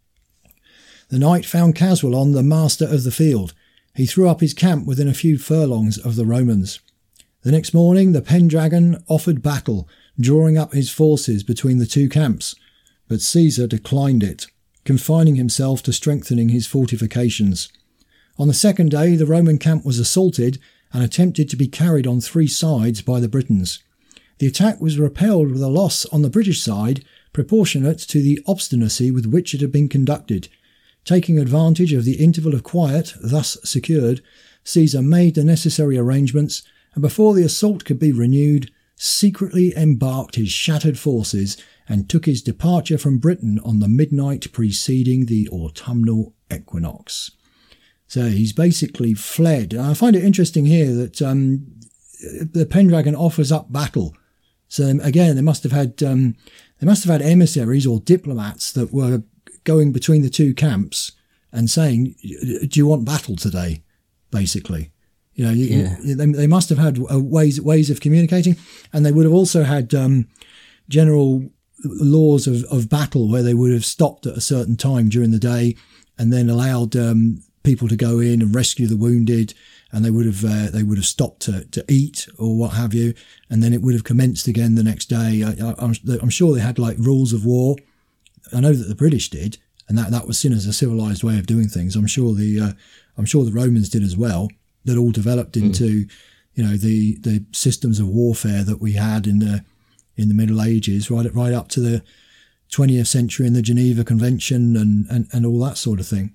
The night found Caswallon the master of the field. He threw up his camp within a few furlongs of the Romans. The next morning the Pendragon offered battle, drawing up his forces between the two camps, but Caesar declined it, confining himself to strengthening his fortifications. On the second day the Roman camp was assaulted and attempted to be carried on three sides by the Britons. The attack was repelled with a loss on the British side proportionate to the obstinacy with which it had been conducted. Taking advantage of the interval of quiet thus secured, Caesar made the necessary arrangements, and before the assault could be renewed, secretly embarked his shattered forces and took his departure from Britain on the midnight preceding the autumnal equinox. So he's basically fled. I find it interesting here that um, the Pendragon offers up battle. So again, they must have had um, they must have had emissaries or diplomats that were going between the two camps and saying, "Do you want battle today?" Basically. You know, yeah. you, they, they must have had ways ways of communicating, and they would have also had um, general laws of, of battle where they would have stopped at a certain time during the day and then allowed um, people to go in and rescue the wounded, and they would have uh, they would have stopped to, to eat or what have you, and then it would have commenced again the next day. I, I, I'm, I'm sure they had like rules of war. I know that the British did, and that, that was seen as a civilized way of doing things. I'm sure the uh, I'm sure the Romans did as well. That all developed into, mm. you know, the, the systems of warfare that we had in the in the Middle Ages, right right up to the twentieth century and the Geneva Convention and, and, and all that sort of thing.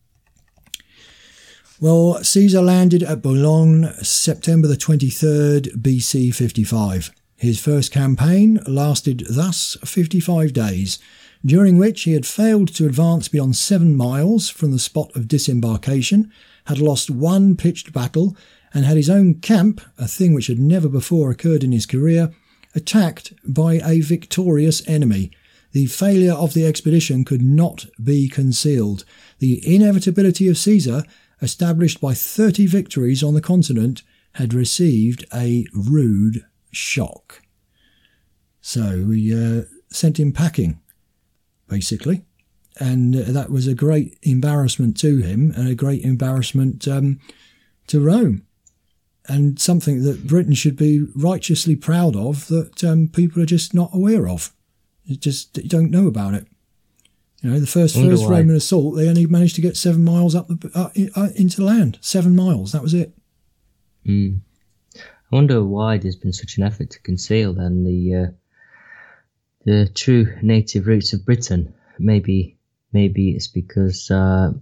Well, Caesar landed at Boulogne September the twenty-third, B C fifty-five. His first campaign lasted thus fifty-five days, during which he had failed to advance beyond seven miles from the spot of disembarkation, had lost one pitched battle, and had his own camp, a thing which had never before occurred in his career, attacked by a victorious enemy. The failure of the expedition could not be concealed. The inevitability of Caesar, established by thirty victories on the continent, had received a rude shock. So we uh, sent him packing, basically. And that was a great embarrassment to him and a great embarrassment um, to Rome. And something that Britain should be righteously proud of, that um, people are just not aware of. You just you don't know about it. You know, the first first Roman assault, they only managed to get seven miles up the, uh, uh, into land. Seven miles, that was it. Mm. I wonder why there's been such an effort to conceal then the uh, the true native roots of Britain. Maybe maybe it's because uh,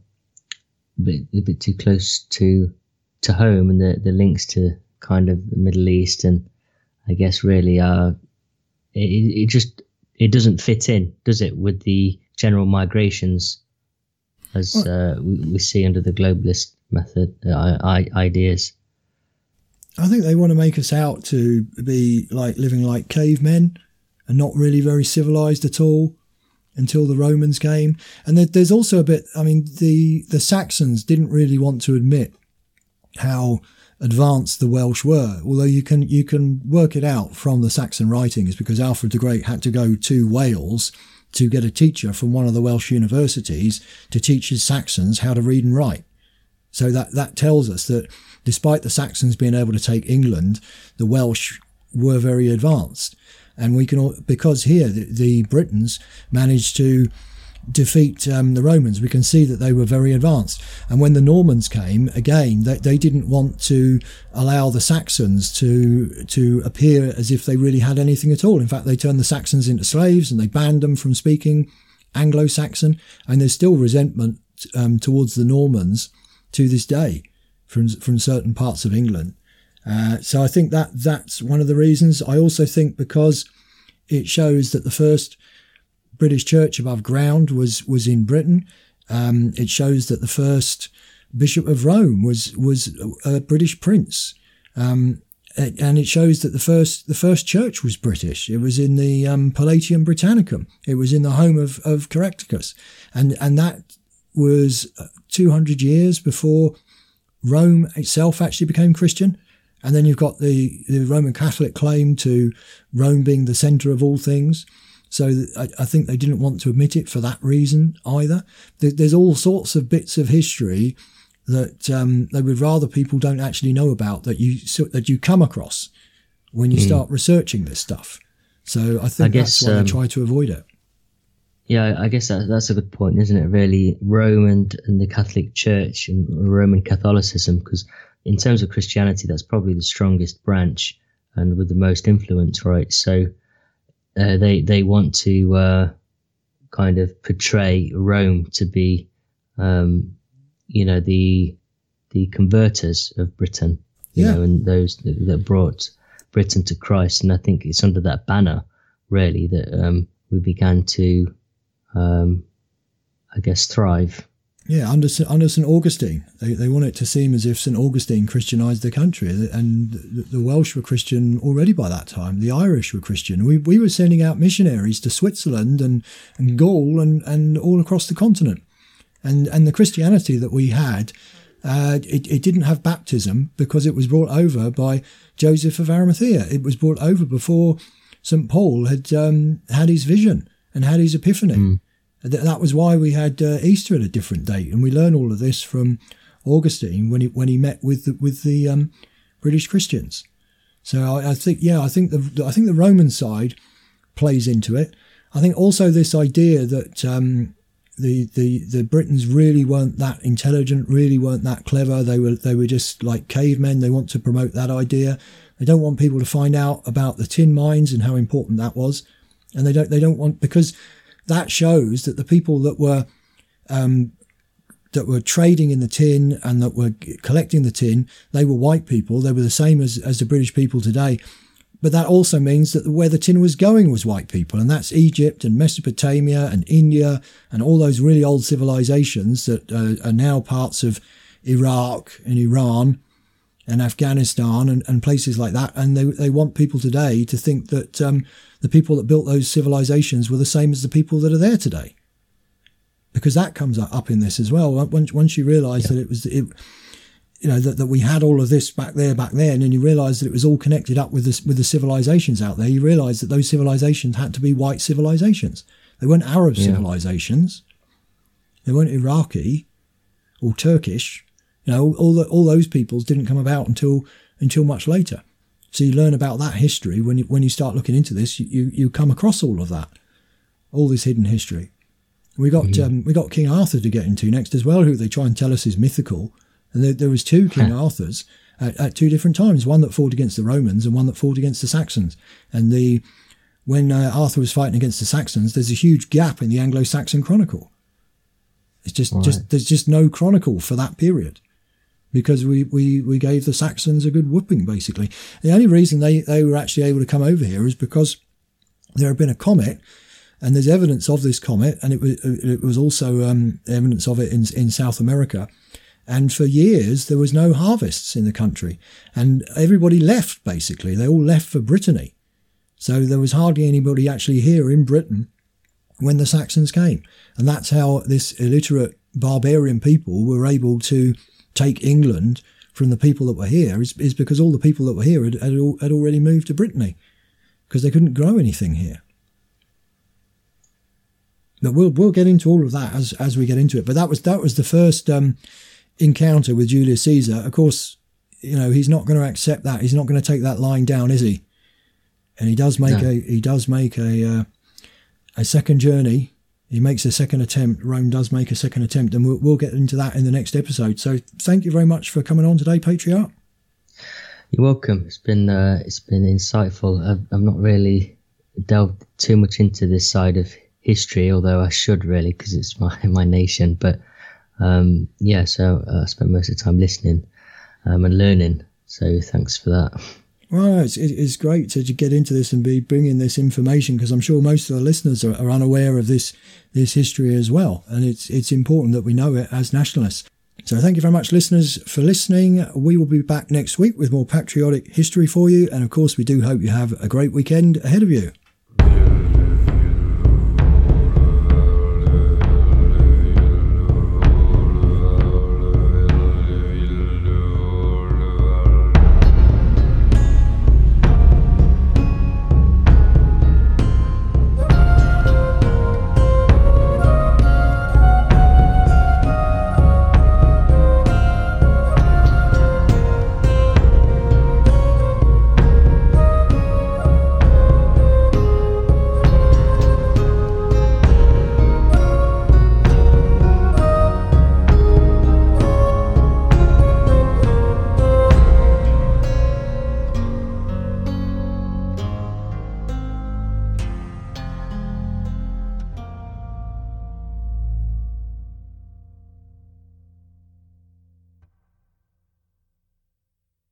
a bit, a bit too close to to home, and the, the links to kind of the Middle East, and I guess really uh, it, it just it doesn't fit in, does it, with the general migrations as uh, we, we see under the globalist method uh, I, ideas. I think they want to make us out to be like living like cavemen and not really very civilized at all until the Romans came. And there, there's also a bit, I mean, the, the Saxons didn't really want to admit how advanced the Welsh were, although you can you can work it out from the Saxon writings, because Alfred the Great had to go to Wales to get a teacher from one of the Welsh universities to teach his Saxons how to read and write. So that, that tells us that despite the Saxons being able to take England, the Welsh were very advanced. And we can, because here the, the Britons managed to defeat um, the Romans, we can see that they were very advanced. And when the Normans came, again, they, they didn't want to allow the Saxons to to appear as if they really had anything at all. In fact, they turned the Saxons into slaves and they banned them from speaking Anglo-Saxon. And there's still resentment um, towards the Normans to this day from from certain parts of England. Uh, so I think that that's one of the reasons. I also think because it shows that the first British church above ground was was in Britain. Um, it shows that the first Bishop of Rome was was a, a British prince, um, and it shows that the first the first church was British. It was in the um, Palatium Britannicum. It was in the home of of Caractacus, and and that was two hundred years before Rome itself actually became Christian. And then you've got the, the Roman Catholic claim to Rome being the centre of all things. So I, I think they didn't want to admit it for that reason either. There, there's all sorts of bits of history that um, they would rather people don't actually know about, that you so, that you come across when you mm. start researching this stuff. So I think I guess, that's why um, they try to avoid it. Yeah, I guess that, that's a good point, isn't it, really? Rome and, and the Catholic Church and Roman Catholicism, because in terms of Christianity, that's probably the strongest branch and with the most influence, right? So uh, they they want to uh, kind of portray Rome to be, um, you know, the the converters of Britain, you yeah. know, and those that, that brought Britain to Christ. And I think it's under that banner, really, that um, we began to, um, I guess, thrive. Yeah, under under Saint Augustine, they they want it to seem as if Saint Augustine Christianized the country, and the, the Welsh were Christian already by that time. The Irish were Christian. We we were sending out missionaries to Switzerland and, and Gaul and, and all across the continent, and and the Christianity that we had, uh, it it didn't have baptism because it was brought over by Joseph of Arimathea. It was brought over before Saint Paul had um, had his vision and had his epiphany. Mm. That was why we had uh, Easter at a different date, and we learn all of this from Augustine when he when he met with the, with the um, British Christians. So I, I think, yeah, I think the I think the Roman side plays into it. I think also this idea that um, the the the Britons really weren't that intelligent, really weren't that clever. They were they were just like cavemen. They want to promote that idea. They don't want people to find out about the tin mines and how important that was, and they don't they don't want because. That shows that the people that were um, that were trading in the tin and that were collecting the tin, they were white people. They were the same as, as the British people today. But that also means that where the tin was going was white people. And that's Egypt and Mesopotamia and India and all those really old civilizations that uh, are now parts of Iraq and Iran and Afghanistan and, and places like that. And they they want people today to think that um, the people that built those civilizations were the same as the people that are there today. Because that comes up in this as well. Once once you realise yeah. that it was, it, you know, that, that we had all of this back there, back then, and you realise that it was all connected up with this, with the civilizations out there, you realise that those civilizations had to be white civilizations. They weren't Arab yeah. civilizations. They weren't Iraqi or Turkish. You know, all the, all those peoples didn't come about until until much later. So you learn about that history when you when you start looking into this. You you, you come across all of that, all this hidden history. We got mm-hmm. um, we got King Arthur to get into next as well, who they try and tell us is mythical. And there, there was two King Arthurs, at, at two different times, one that fought against the Romans and one that fought against the Saxons. And the when uh, Arthur was fighting against the Saxons, there's a huge gap in the Anglo-Saxon chronicle. It's just, right. just there's just no chronicle for that period, because we, we, we gave the Saxons a good whooping, basically. The only reason they, they were actually able to come over here is because there had been a comet, and there's evidence of this comet, and it was it was also um, evidence of it in in South America. And for years there was no harvests in the country, and everybody left. Basically, they all left for Brittany. So there was hardly anybody actually here in Britain when the Saxons came, and that's how this illiterate barbarian people were able to take England from the people that were here. Is, is because all the people that were here had had, had already moved to Brittany, because they couldn't grow anything here. But we'll we'll get into all of that as as we get into it. But that was that was the first um, encounter with Julius Caesar. Of course, you know, he's not going to accept that. He's not going to take that line down, is he? And he does make no. a he does make a uh, a second journey. He makes a second attempt. Rome does make a second attempt, and we'll we'll get into that in the next episode. So thank you very much for coming on today, Patriarch. You're welcome. It's been uh, it's been insightful. I've, I've not really delved too much into this side of history, although I should really, because it's my my nation. But um, yeah, so uh, I spent most of the time listening um, and learning. So thanks for that. Well, it's, it's great to get into this and be bringing this information, because I'm sure most of the listeners are, are unaware of this this history as well, and it's it's important that we know it as nationalists. So thank you very much, listeners, for listening. We will be back next week with more patriotic history for you, and of course we do hope you have a great weekend ahead of you.